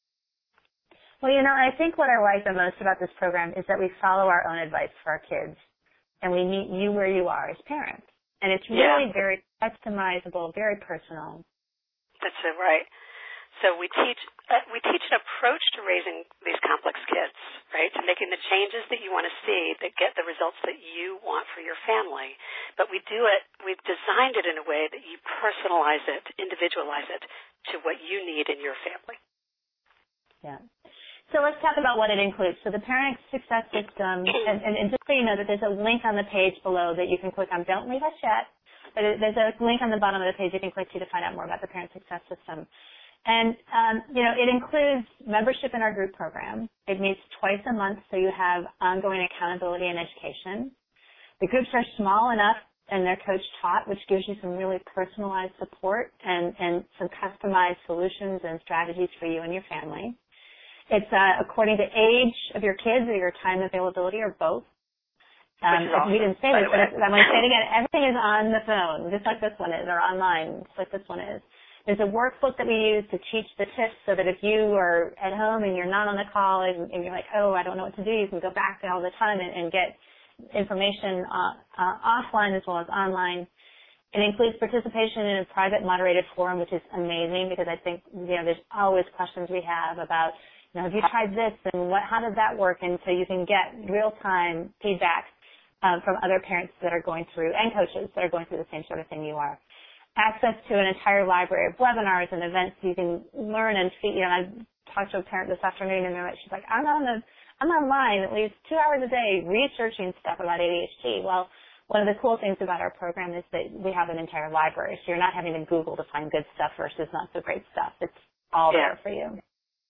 Well, I think what I like the most about this program is that we follow our own advice for our kids, and we meet you where you are as parents. And it's really very customizable, very personal. That's so right. So we teach an approach to raising these complex kids, right, to making the changes that you want to see that get the results that you want for your family. But we've designed it in a way that you personalize it, individualize it to what you need in your family. Yeah. So let's talk about what it includes. So the Parent Success System, and just so you know that there's a link on the page below that you can click on. Don't leave us yet, but there's a link on the bottom of the page you can click to find out more about the Parent Success System. And, it includes membership in our group program. It meets twice a month, so you have ongoing accountability and education. The groups are small enough and they're coach taught, which gives you some really personalized support and some customized solutions and strategies for you and your family. It's according to age of your kids or your time availability or both. Awesome, we didn't say this, but I'm going to say it again. Everything is on the phone, just like this one is, or online, just like this one is. There's a workbook that we use to teach the tips so that if you are at home and you're not on the call and you're like, oh, I don't know what to do, you can go back there all the time and get information offline as well as online. It includes participation in a private moderated forum, which is amazing because I think, there's always questions we have about, have you tried this and how does that work? And so you can get real-time feedback from other parents that are going through and coaches that are going through the same sort of thing you are. Access to an entire library of webinars and events so you can learn and see. I talked to a parent this afternoon and she's like, I'm online at least 2 hours a day researching stuff about ADHD. Well, one of the cool things about our program is that we have an entire library, so you're not having to Google to find good stuff versus not so great stuff. It's all there for you.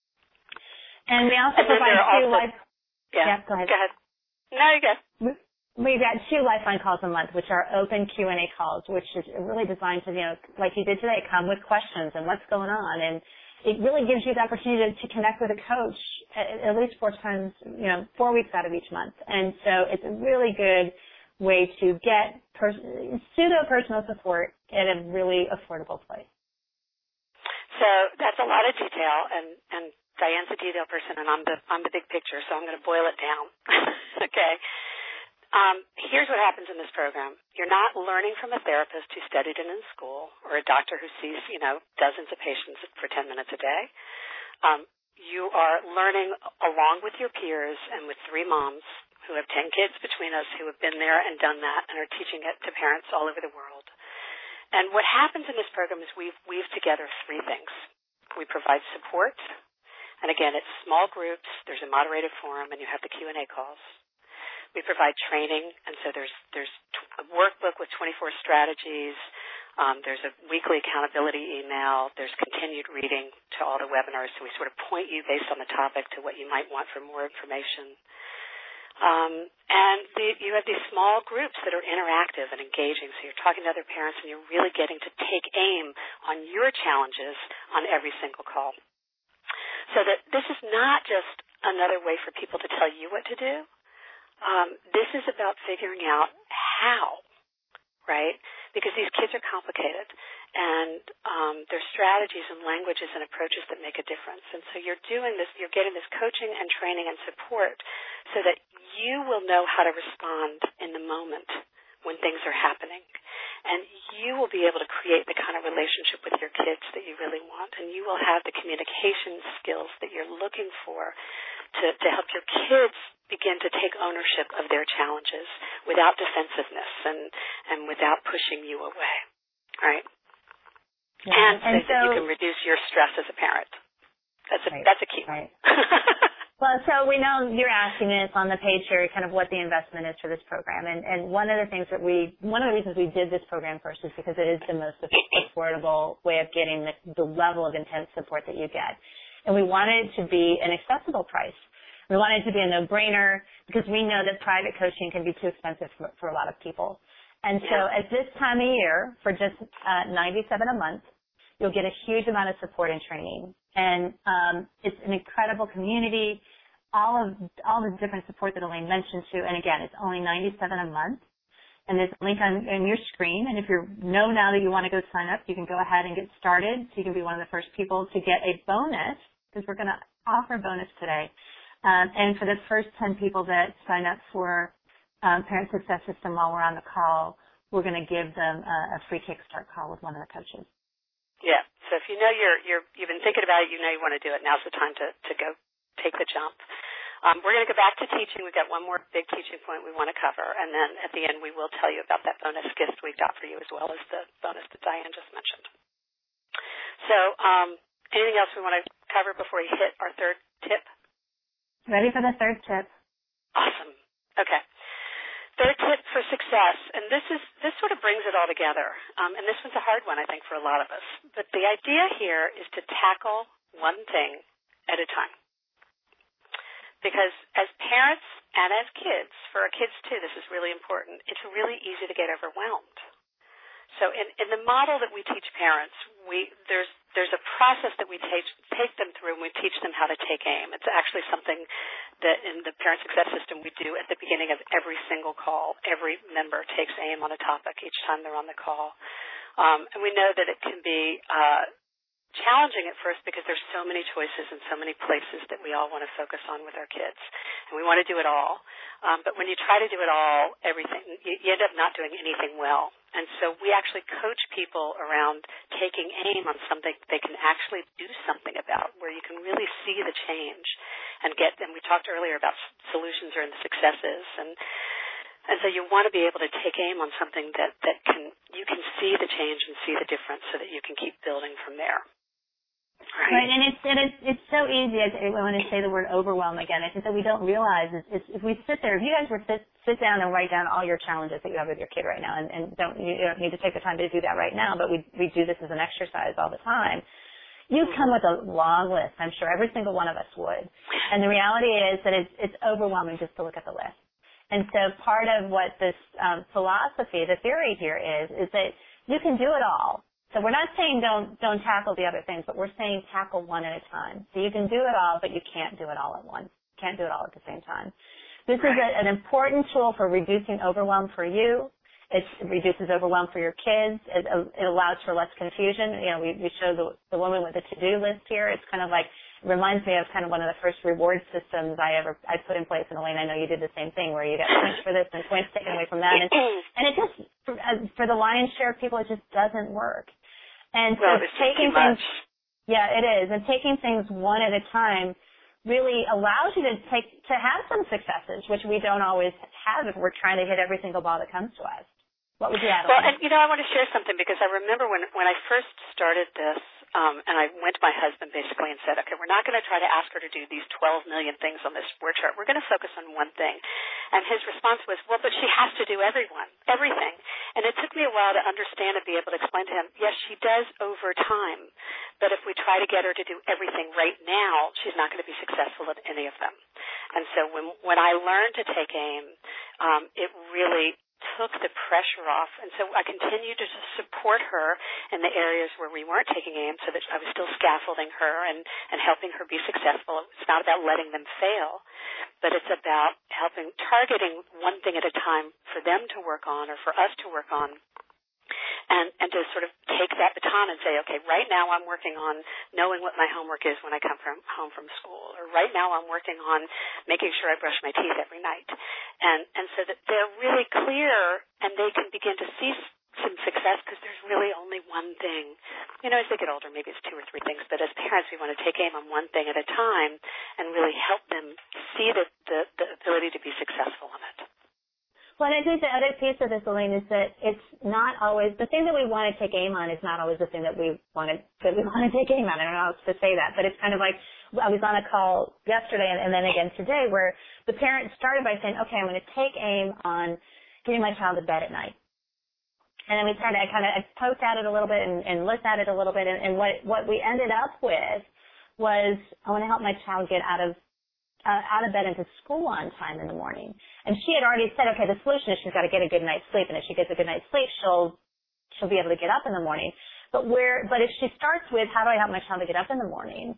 And we also provide two live. Yeah, go ahead. Go ahead. No, you go. We've got 2 Lifeline calls a month, which are open Q&A calls, which is really designed to, like you did today, come with questions and what's going on. And it really gives you the opportunity to connect with a coach at least 4 times, 4 weeks out of each month. And so it's a really good way to get pseudo-personal support at a really affordable place. So that's a lot of detail, and Diane's a detail person, and I'm the big picture, so I'm going to boil it down. Okay. Here's what happens in this program. You're not learning from a therapist who studied it in school or a doctor who sees, dozens of patients for 10 minutes a day. You are learning along with your peers and with 3 moms who have 10 kids between us who have been there and done that and are teaching it to parents all over the world. And what happens in this program is we've weaved together 3 things. We provide support, and again, it's small groups. There's a moderated forum, and you have the Q&A calls. We provide training, and so there's a workbook with 24 strategies. There's a weekly accountability email. There's continued reading to all the webinars, so we sort of point you based on the topic to what you might want for more information. You have these small groups that are interactive and engaging, so you're talking to other parents, and you're really getting to take aim on your challenges on every single call. So that this is not just another way for people to tell you what to do. This is about figuring out how, right? Because these kids are complicated, and there's strategies and languages and approaches that make a difference. And so you're doing this, you're getting this coaching and training and support so that you will know how to respond in the moment when things are happening. And you will be able to create the kind of relationship with your kids that you really want, and you will have the communication skills that you're looking for to help your kids begin to take ownership of their challenges without defensiveness and without pushing you away, right? Yeah. And so that you can reduce your stress as a parent. That's a key. Right. Well, so we know you're asking us on the page here kind of what the investment is for this program. And one of the reasons we did this program first is because it is the most affordable way of getting the level of intense support that you get. And we wanted it to be an accessible price. We wanted it to be a no-brainer because we know that private coaching can be too expensive for a lot of people. And so at this time of year, for just $97 a month, you'll get a huge amount of support and training. And it's an incredible community, all the different support that Elaine mentioned too. And again, it's only $97 a month. And there's a link on your screen. And if you know now that you want to go sign up, you can go ahead and get started. So you can be one of the first people to get a bonus, because we're going to offer a bonus today. And for the first 10 people that sign up for Parent Success System while we're on the call, we're going to give them a free Kickstart call with one of the coaches. Yeah. So if you know you've been thinking about it, you know you want to do it, now's the time to go take the jump. We're going to go back to teaching. We've got one more big teaching point we want to cover, and then at the end we will tell you about that bonus gift we've got for you as well as the bonus that Diane just mentioned. So anything else we want to cover before we hit our third tip? Ready for the third tip. Awesome. Okay. third tip for success, and this sort of brings it all together, and this one's a hard one, I think, for a lot of us. But the idea here is to tackle one thing at a time. Because as parents and as kids, for our kids too, this is really important, it's really easy to get overwhelmed. So in the model that we teach parents, there's a process that we take them through, and we teach them how to take aim. It's actually something that in the Parent Success System we do at the beginning of every single call. Every member takes aim on a topic each time they're on the call. And we know that it can be challenging at first because there's so many choices and so many places that we all want to focus on with our kids. And we want to do it all. But when you try to do it all, you end up not doing anything well. And so we actually coach people around taking aim on something they can actually do something about, where you can really see the change and we talked earlier about solutions or in the successes. And so you want to be able to take aim on something that you can see the change and see the difference so that you can keep building from there. Right, and it's so easy. I want to say the word overwhelm again. I think that we don't realize is if we sit there, if you guys were to sit down and write down all your challenges that you have with your kid right now, and you don't need to take the time to do that right now, but we do this as an exercise all the time. You'd come with a long list. I'm sure every single one of us would. And the reality is that it's overwhelming just to look at the list. And so part of what this philosophy, the theory here is that you can do it all. So we're not saying don't tackle the other things, but we're saying tackle one at a time. So you can do it all, but you can't do it all at once. Can't do it all at the same time. This is an important tool for reducing overwhelm for you. It reduces overwhelm for your kids. It allows for less confusion. You know, we show the woman with the to-do list here. It's kind of like, it reminds me of kind of one of the first reward systems I put in place. And Elaine, I know you did the same thing, where you got points for this and points taken away from that. And it just, for the lion's share of people, it just doesn't work. And so taking things, it is. And taking things one at a time really allows you to have some successes, which we don't always have if we're trying to hit every single ball that comes to us. What would you add? Well, and I want to share something, because I remember when I first started this, and I went to my husband basically and said, okay, we're not going to try to ask her to do these 12 million things on this word chart. We're going to focus on one thing. And his response was, well, but she has to do everything. And it took me a while to understand and be able to explain to him, yes, she does over time. But if we try to get her to do everything right now, she's not going to be successful at any of them. And so when I learned to take aim, it really took the pressure off. And so I continued to support her in the areas where we weren't taking aim, so that I was still scaffolding her and helping her be successful. It's not about letting them fail, but it's about targeting one thing at a time for them to work on, or for us to work on. And to sort of take that baton and say, okay, right now I'm working on knowing what my homework is when I come home from school, or right now I'm working on making sure I brush my teeth every night. And so that they're really clear, and they can begin to see some success, because there's really only one thing. You know, as they get older, maybe it's 2 or 3 things, but as parents, we want to take aim on one thing at a time and really help them see the ability to be successful in it. Well, and I think the other piece of this, Elaine, is that it's not always the thing that we want to take aim on is not always the thing that we want to take aim on. I don't know how to say that, but it's kind of like I was on a call yesterday and then again today, where the parent started by saying, okay, I'm going to take aim on getting my child to bed at night. And then I poked at it a little bit and looked at it a little bit, and what we ended up with was, I want to help my child get out of bed into school on time in the morning. And she had already said, okay, the solution is she's got to get a good night's sleep, and if she gets a good night's sleep, she'll be able to get up in the morning. But if she starts with, how do I help my child to get up in the morning?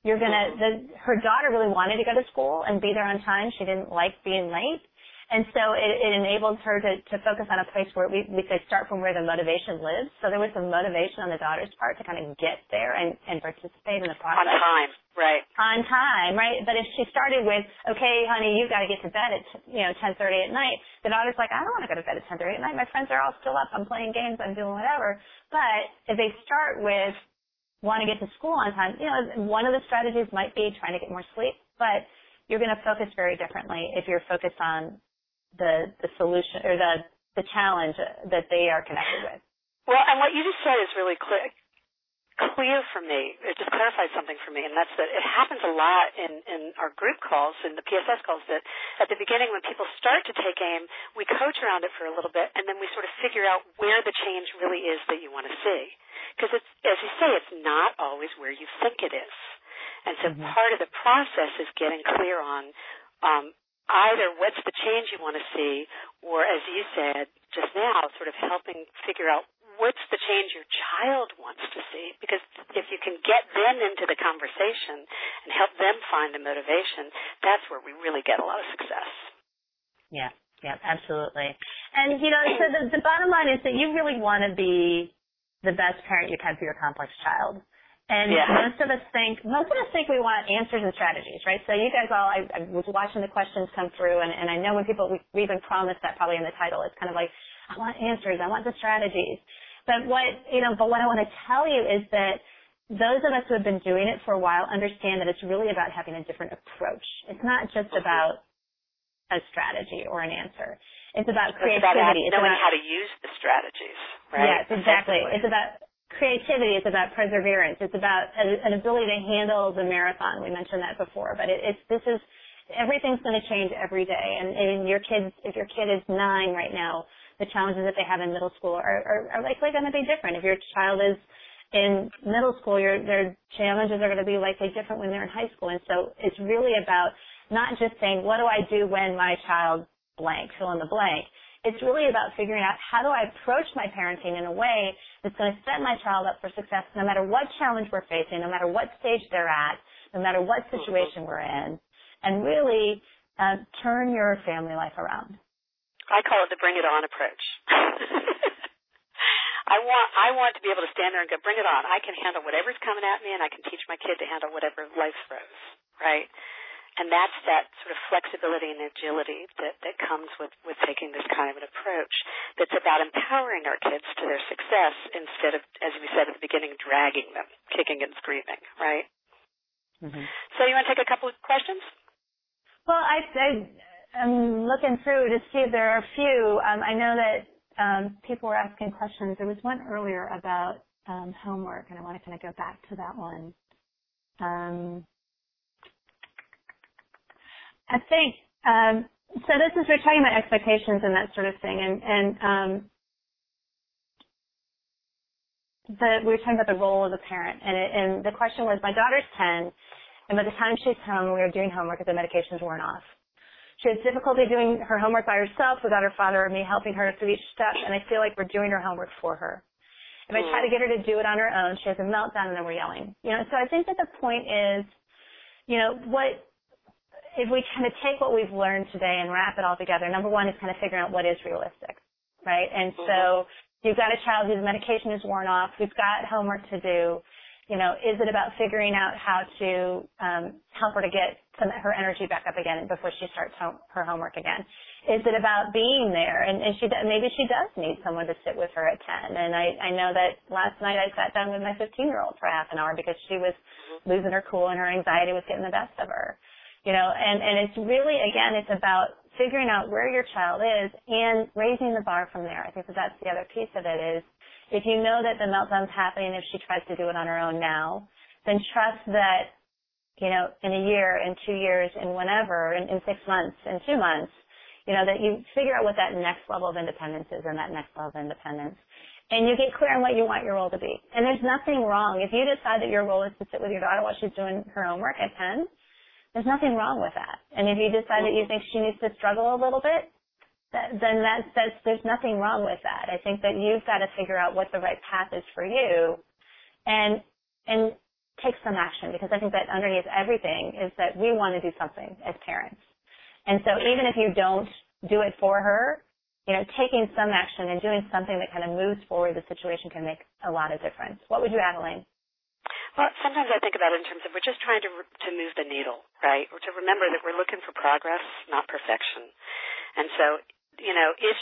Her daughter really wanted to go to school and be there on time. She didn't like being late. And so it enabled her to focus on a place where we say start from where the motivation lives. So there was some motivation on the daughter's part to kind of get there and participate in the process. On time, right. On time, right. But if she started with, okay, honey, you've got to get to bed at 10:30 at night, the daughter's like, I don't want to go to bed at 10:30 at night. My friends are all still up. I'm playing games. I'm doing whatever. But if they start with want to get to school on time, one of the strategies might be trying to get more sleep, but you're going to focus very differently if you're focused on the solution or the challenge that they are connected with. Well, and what you just said is really clear for me. It just clarified something for me, and that's that it happens a lot in our group calls, in the PSS calls, that at the beginning when people start to take AIM, we coach around it for a little bit, and then we sort of figure out where the change really is that you want to see. Because it's, as you say, it's not always where you think it is. And so part of the process is getting clear on either what's the change you want to see, or as you said just now, sort of helping figure out what's the change your child wants to see. Because if you can get them into the conversation and help them find the motivation, that's where we really get a lot of success. Yeah, absolutely. And, so the bottom line is that you really want to be the best parent you can for your complex child. And most of us think we want answers and strategies, right? So you guys all, I was watching the questions come through, and I know when people, we even promised that probably in the title, it's kind of like, I want answers, I want the strategies. But what I want to tell you is that those of us who have been doing it for a while understand that it's really about having a different approach. It's not just about a strategy or an answer. It's about creativity. It's about knowing how to use the strategies, right? Yes, exactly. It's about creativity, it's about perseverance, it's about an ability to handle the marathon. We mentioned that before, but everything's going to change every day. And if your kid is 9 right now, the challenges that they have in middle school are likely going to be different. If your child is in middle school, their challenges are going to be likely different when they're in high school. And so it's really about not just saying, what do I do when my child blank, fill in the blank. It's really about figuring out how do I approach my parenting in a way that's going to set my child up for success no matter what challenge we're facing, no matter what stage they're at, no matter what situation we're in, and really turn your family life around. I call it the bring it on approach. I want to be able to stand there and go, bring it on. I can handle whatever's coming at me, and I can teach my kid to handle whatever life throws, right? And that's that sort of flexibility and agility that comes with taking this kind of an approach that's about empowering our kids to their success instead of, as we said at the beginning, dragging them, kicking and screaming, right? So you want to take a couple of questions? Well, I'm looking through to see if there are a few. I know that people were asking questions. There was one earlier about homework, and I want to kind of go back to that one. I think, so we're talking about expectations and that sort of thing, and we were talking about the role of the parent, and the question was, my daughter's 10, and by the time she's home, we were doing homework because the medications weren't off. She has difficulty doing her homework by herself without her father or me helping her through each step, and I feel like we're doing her homework for her. If I try to get her to do it on her own, she has a meltdown, and then we're yelling. So I think that the point is, if we kind of take what we've learned today and wrap it all together, number one is kind of figuring out what is realistic, right? And so you've got a child whose medication is worn off, who's got homework to do. Is it about figuring out how to help her to get her energy back up again before she starts her homework again? Is it about being there? And maybe she does need someone to sit with her at 10. And I know that last night I sat down with my 15-year-old for half an hour because she was losing her cool and her anxiety was getting the best of her. And it's really, again, it's about figuring out where your child is and raising the bar from there. I think that's the other piece of it is if you know that the meltdown's happening if she tries to do it on her own now, then trust that, in a year, in 2 years, in whenever, in 6 months, in 2 months, that you figure out what that next level of independence is and that next level of independence. And you get clear on what you want your role to be. And there's nothing wrong. If you decide that your role is to sit with your daughter while she's doing her homework at 10, there's nothing wrong with that. And if you decide that you think she needs to struggle a little bit, then there's nothing wrong with that. I think that you've got to figure out what the right path is for you and take some action, because I think that underneath everything is that we want to do something as parents. And so even if you don't do it for her, taking some action and doing something that kind of moves forward the situation can make a lot of difference. What would you add, Elaine? Well, sometimes I think about it in terms of we're just trying to move the needle, right? Or to remember that we're looking for progress, not perfection. And so, if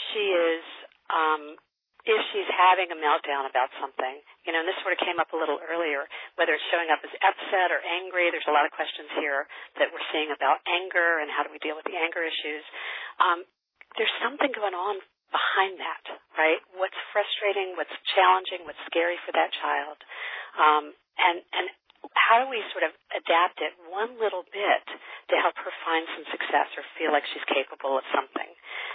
she's having a meltdown about something, and this sort of came up a little earlier, whether it's showing up as upset or angry, there's a lot of questions here that we're seeing about anger and how do we deal with the anger issues. There's something going on behind that, right? What's frustrating, what's challenging, what's scary for that child. And how do we sort of adapt it one little bit to help her find some success or feel like she's capable of something,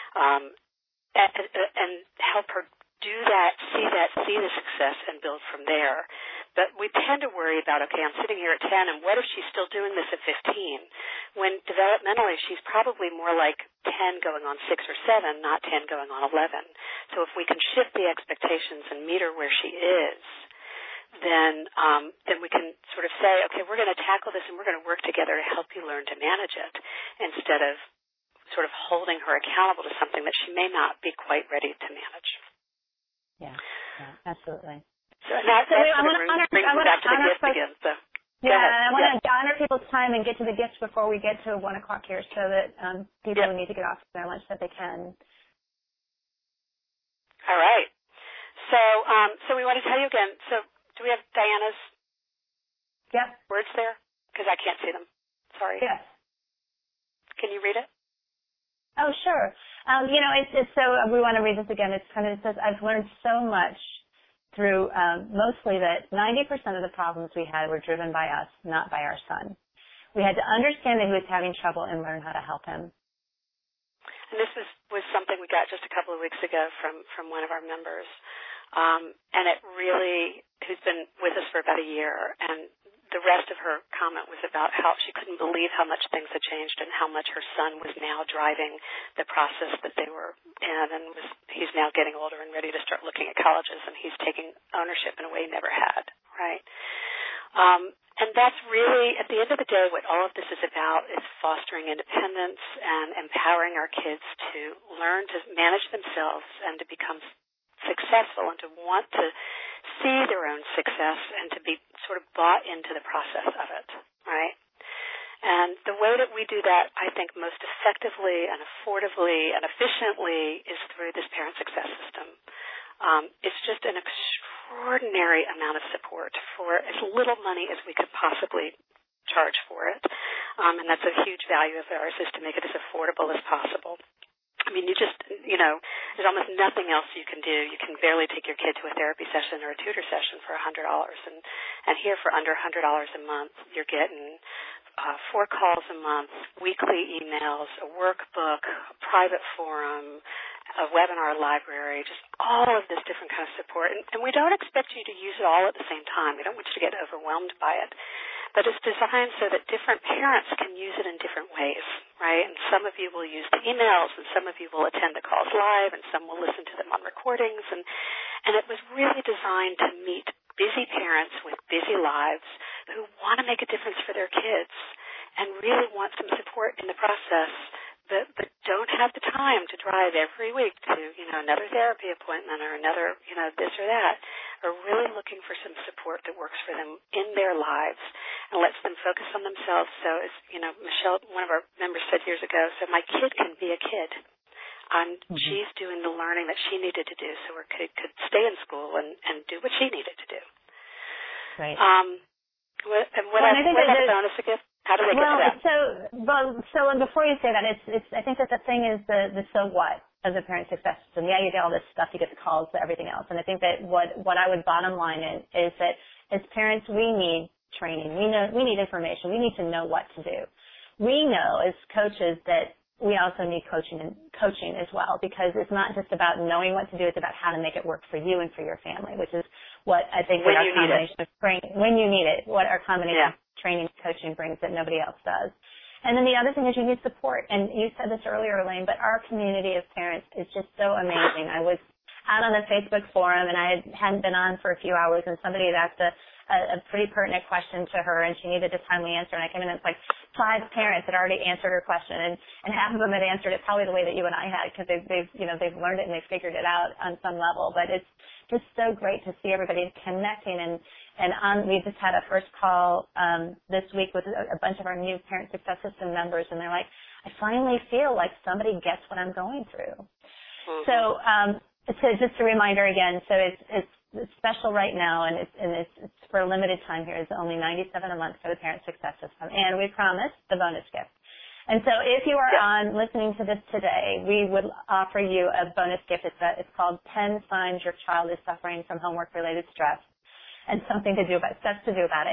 and help her do that, see the success, and build from there. But we tend to worry about, okay, I'm sitting here at 10, and what if she's still doing this at 15? When developmentally, she's probably more like 10 going on 6 or 7, not 10 going on 11. So if we can shift the expectations and meet her where she is, then we can sort of say, okay, we're going to tackle this, and we're going to work together to help you learn to manage it, instead of sort of holding her accountable to something that she may not be quite ready to manage. Yeah, absolutely. So I want to honor people's time and get to the gifts before we get to 1 o'clock here, so that people who need to get off their lunch that they can. All right. So we want to tell you again. So do we have Diana's words there? Because I can't see them. Sorry. Yes. Can you read it? Oh, sure. It's so we want to read this again. It says, I've learned so much through mostly that 90% of the problems we had were driven by us, not by our son. We had to understand that he was having trouble and learn how to help him. And this was something we got just a couple of weeks ago from one of our members. And it really, who's been with us for about a year, and the rest of her comment was about how she couldn't believe how much things had changed and how much her son was now driving the process that they were in, and he's now getting older and ready to start looking at colleges, and he's taking ownership in a way he never had, right? And that's really, at the end of the day, what all of this is about is fostering independence and empowering our kids to learn to manage themselves and to become successful and to want to see their own success and to be sort of bought into the process of it, right? And the way that we do that, I think, most effectively and affordably and efficiently is through this parent success system. It's just an extraordinary amount of support for as little money as we could possibly charge for it. And that's a huge value of ours, is to make it as affordable as possible. I mean, there's almost nothing else you can do. You can barely take your kid to a therapy session or a tutor session for $100. And here, for under $100 a month, you're getting 4 calls a month, weekly emails, a workbook, a private forum, a webinar library, just all of this different kind of support. And we don't expect you to use it all at the same time. We don't want you to get overwhelmed by it. But it's designed so that different parents can use it in different ways, right? And some of you will use the emails, and some of you will attend the calls live, and some will listen to them on recordings. And it was really designed to meet busy parents with busy lives who want to make a difference for their kids and really want some support in the process, but don't have the time to drive every week to, another therapy appointment or another, this or that, are really looking for some support that works for them in their lives and lets them focus on themselves. So as, Michelle, one of our members said years ago, so my kid can be a kid. She's doing the learning that she needed to do so her kid could stay in school and do what she needed to do. Right. What a bonus gift? How do they get to that? So before you say that, it's I think that the thing is the so what of the parent success system. Yeah, you get all this stuff, you get the calls, everything else. And I think that what I would bottom line is that as parents, we need training. We need information. We need to know what to do. We know as coaches that we also need coaching as well, because it's not just about knowing what to do, it's about how to make it work for you and for your family, which is what I think when our combination of training, when you need it, what our combination of training and coaching brings that nobody else does. And then the other thing is you need support. And you said this earlier, Elaine, but our community of parents is just so amazing. I was out on the Facebook forum, and I hadn't been on for a few hours, and somebody had asked a pretty pertinent question to her, and she needed a timely answer. And I came in, and it's like 5 parents had already answered her question, and half of them had answered it probably the way that you and I had, because they've learned it and they've figured it out on some level. But it's just so great to see everybody connecting. We just had a first call this week with a bunch of our new Parent Success System members, and they're like, I finally feel like somebody gets what I'm going through. Mm-hmm. So just a reminder again, so it's special right now, and it's for a limited time here. It's only $97 a month for the Parent Success System, and we promise the bonus gift. And so if you are on listening to this today, we would offer you a bonus gift. It's called 10 Signs Your Child is Suffering from Homework-Related Stress, and steps to do about it.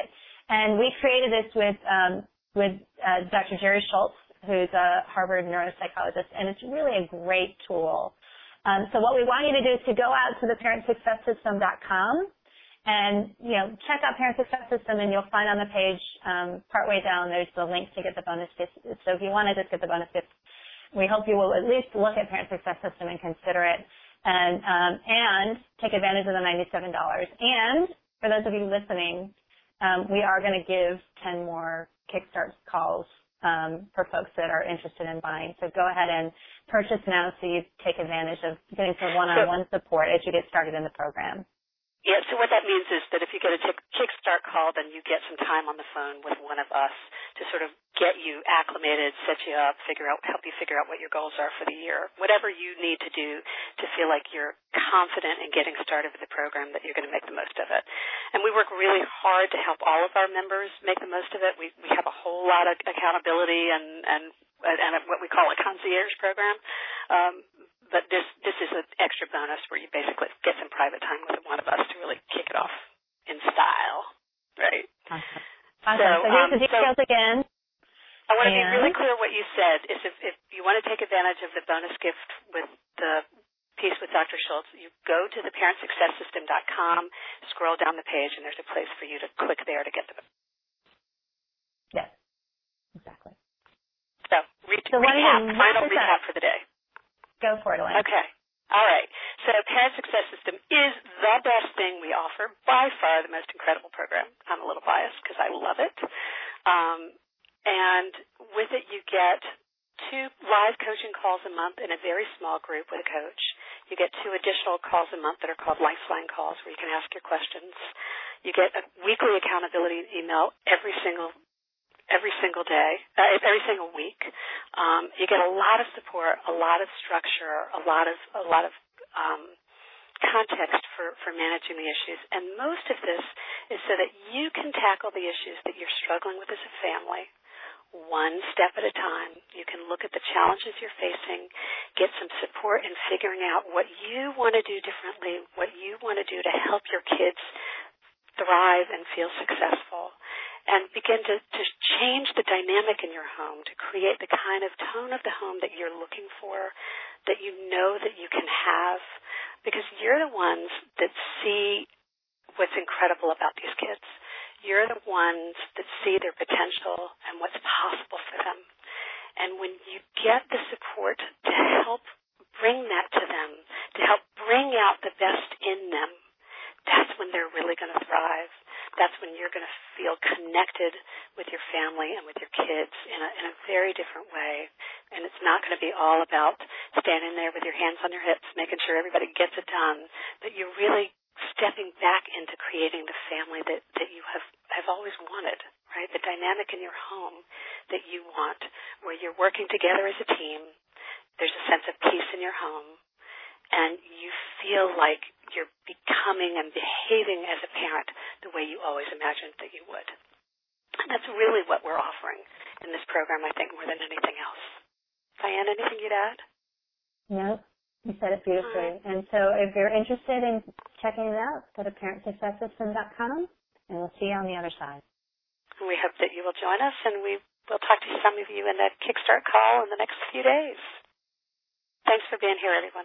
And we created this with Dr. Jerry Schultz, who's a Harvard neuropsychologist, and it's really a great tool. So what we want you to do is to go out to the ParentSuccessSystem.com and, check out Parent Success System, and you'll find on the page partway down there's the link to get the bonus gifts. So if you want to just get the bonus gifts, we hope you will at least look at Parent Success System and consider it and take advantage of the $97. And for those of you listening, we are going to give 10 more Kickstart calls for folks that are interested in buying. So go ahead and purchase now so you take advantage of getting some one-on-one support as you get started in the program. Yeah, so what that means is that if you get a Kickstart call, then you get some time on the phone with one of us to sort of get you acclimated, set you up, help you figure out what your goals are for the year. Whatever you need to do to feel like you're confident in getting started with the program, that you're going to make the most of it. And we work really hard to help all of our members make the most of it. We have a whole lot of accountability and what we call a concierge program. But this is an extra bonus where you basically get some private time with one of us to really kick it off in style, right? Awesome. So here's the details again. I want to be really clear what you said is if you want to take advantage of the bonus gift with the piece with Dr. Schultz, you go to the ParentSuccessSystem.com, scroll down the page, and there's a place for you to click there to get the bonus. Yes, exactly. So final recap for the day. Go for it, Elaine. Okay. All right. So Parent Success System is the best thing we offer, by far the most incredible program. I'm a little biased because I love it. And with it you get 2 live coaching calls a month in a very small group with a coach. You get 2 additional calls a month that are called Lifeline calls where you can ask your questions. You get a weekly accountability email every single day, every single week. You get a lot of support, a lot of structure, a lot of context for managing the issues. And most of this is so that you can tackle the issues that you're struggling with as a family one step at a time. You can look at the challenges you're facing, get some support in figuring out what you want to do differently, what you want to do to help your kids thrive and feel successful, and begin to change the dynamic in your home to create the kind of tone of the home that you're looking for, that you know that you can have, because you're the ones that see what's incredible about these kids. You're the ones that see their potential and what's possible for them. And when you get the support to help bring that to them, to help bring out the best in them, that's when they're really going to thrive. That's when you're going to feel connected with your family and with your kids in a very different way. And it's not going to be all about standing there with your hands on your hips, making sure everybody gets it done, but you're really stepping back into creating the family that you have always wanted, right? The dynamic in your home that you want, where you're working together as a team. There's a sense of peace in your home, and you feel like you're becoming and behaving as a parent the way you always imagined that you would. And that's really what we're offering in this program, I think, more than anything else. Diane, anything you'd add? No, you said it beautifully. Right. And so if you're interested in checking it out, go to ParentSuccessSystem.com, and we'll see you on the other side. We hope that you will join us, and we will talk to some of you in that Kickstart call in the next few days. Thanks for being here, everyone.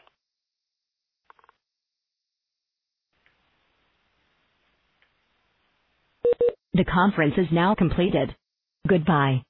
The conference is now completed. Goodbye.